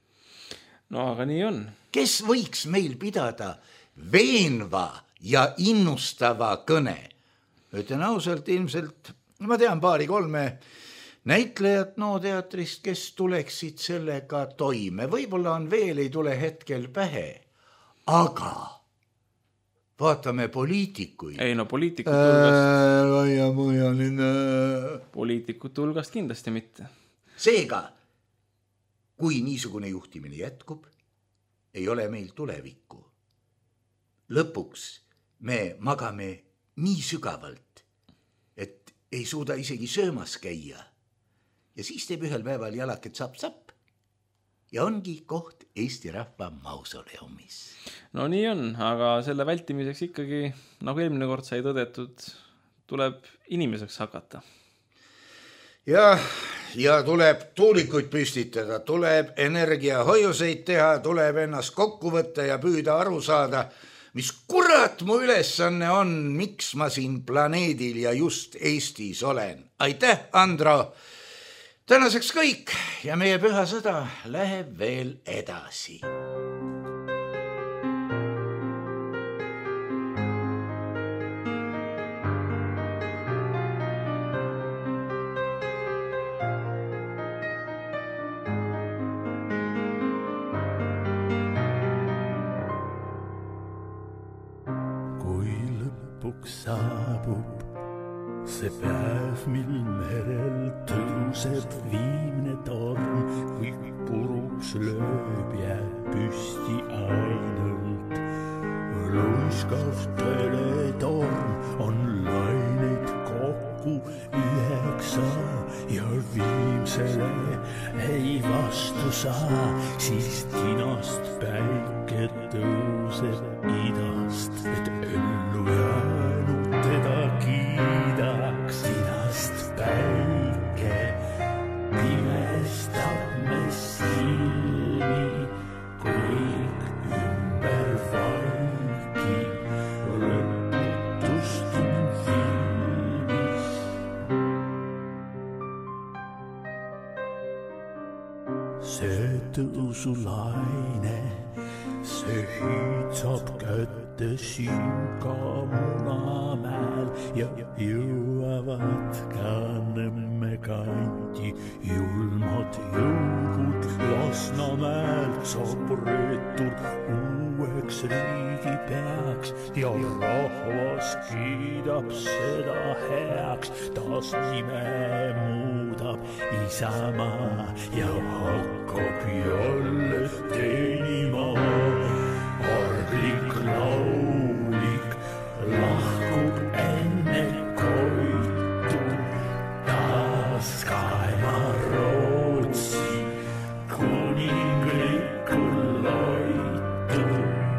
No aga nii on. Kes võiks meil pidada veenva ja innustava kõne? Ütlen ausalt, ilmselt, ma tean paari kolme näitlejad no teatrist, kes tuleksid sellega toime. Võib-olla on veel, ei tule hetkel pähe. Aga vaatame poliitikuid. Ei no poliitikute hulgast. Äh, poliitikute hulgast kindlasti mitte. Seega, kui niisugune juhtimine jätkub, ei ole meil tulevikku. Lõpuks me magame nii sügavalt, et ei suuda isegi söömas käia. Ja siis teeb ühel päeval jalaket sapp-sapp ja ongi koht Eesti rahva mausoleumis. No nii on, aga selle vältimiseks ikkagi, nagu eelmine kord sai tõdetud, tuleb inimeseks hakata. ja, ja tuleb tuulikuid püstitada, tuleb energiahoiuseid teha, tuleb ennast kokku võtta ja püüda aru saada, mis kurat mu ülesanne on, miks ma siin planeedil ja just Eestis olen. Aitäh, Andro! Tänaseks kõik ja meie püha sõda läheb veel edasi. Kui lõpuks saabub see päev, mil merel tõuseb viimne torm, kõik puruks lööb ja püsti ainult. Luiskav teletorm on laineid kokku üheksa ja viimsele ei vastu saa, siis tinast päike tõuseb idast, et ellu jäänud teda kiidaks. Tinast päike pimestab me silmi, kõik ümber vaiki, lõputust on filmis. See tõusulaine, see hiitsab kätte siin ka Munamäel ja jõuavad ka Nõmme kanti julmad jõugud. Lasnamäelt saab reetur uueks riigipeaks ja rahvas kiidab seda heaks. Taas nime muudab Isamaa ja hakkab jälle teenima. Arglik laulik lahkub enne koitu, taas kaema Rootsi kuninglikul loitu.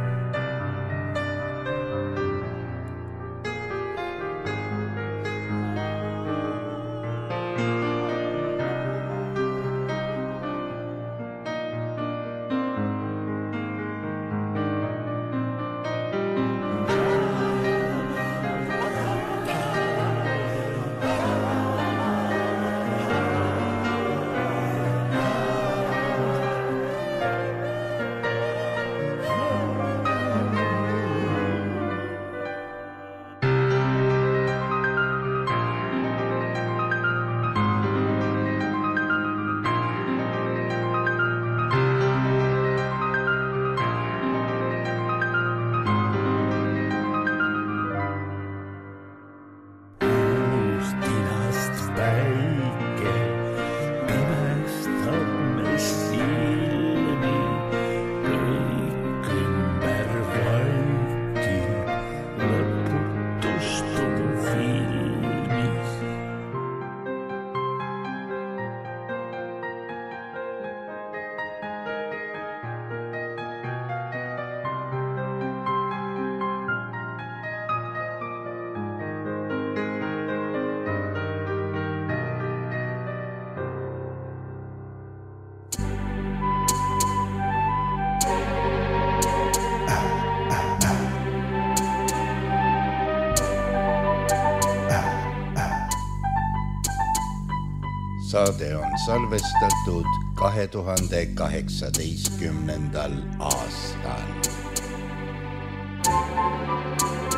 Saade on salvestatud kahe tuhande kaheksateistkümnendal aastal.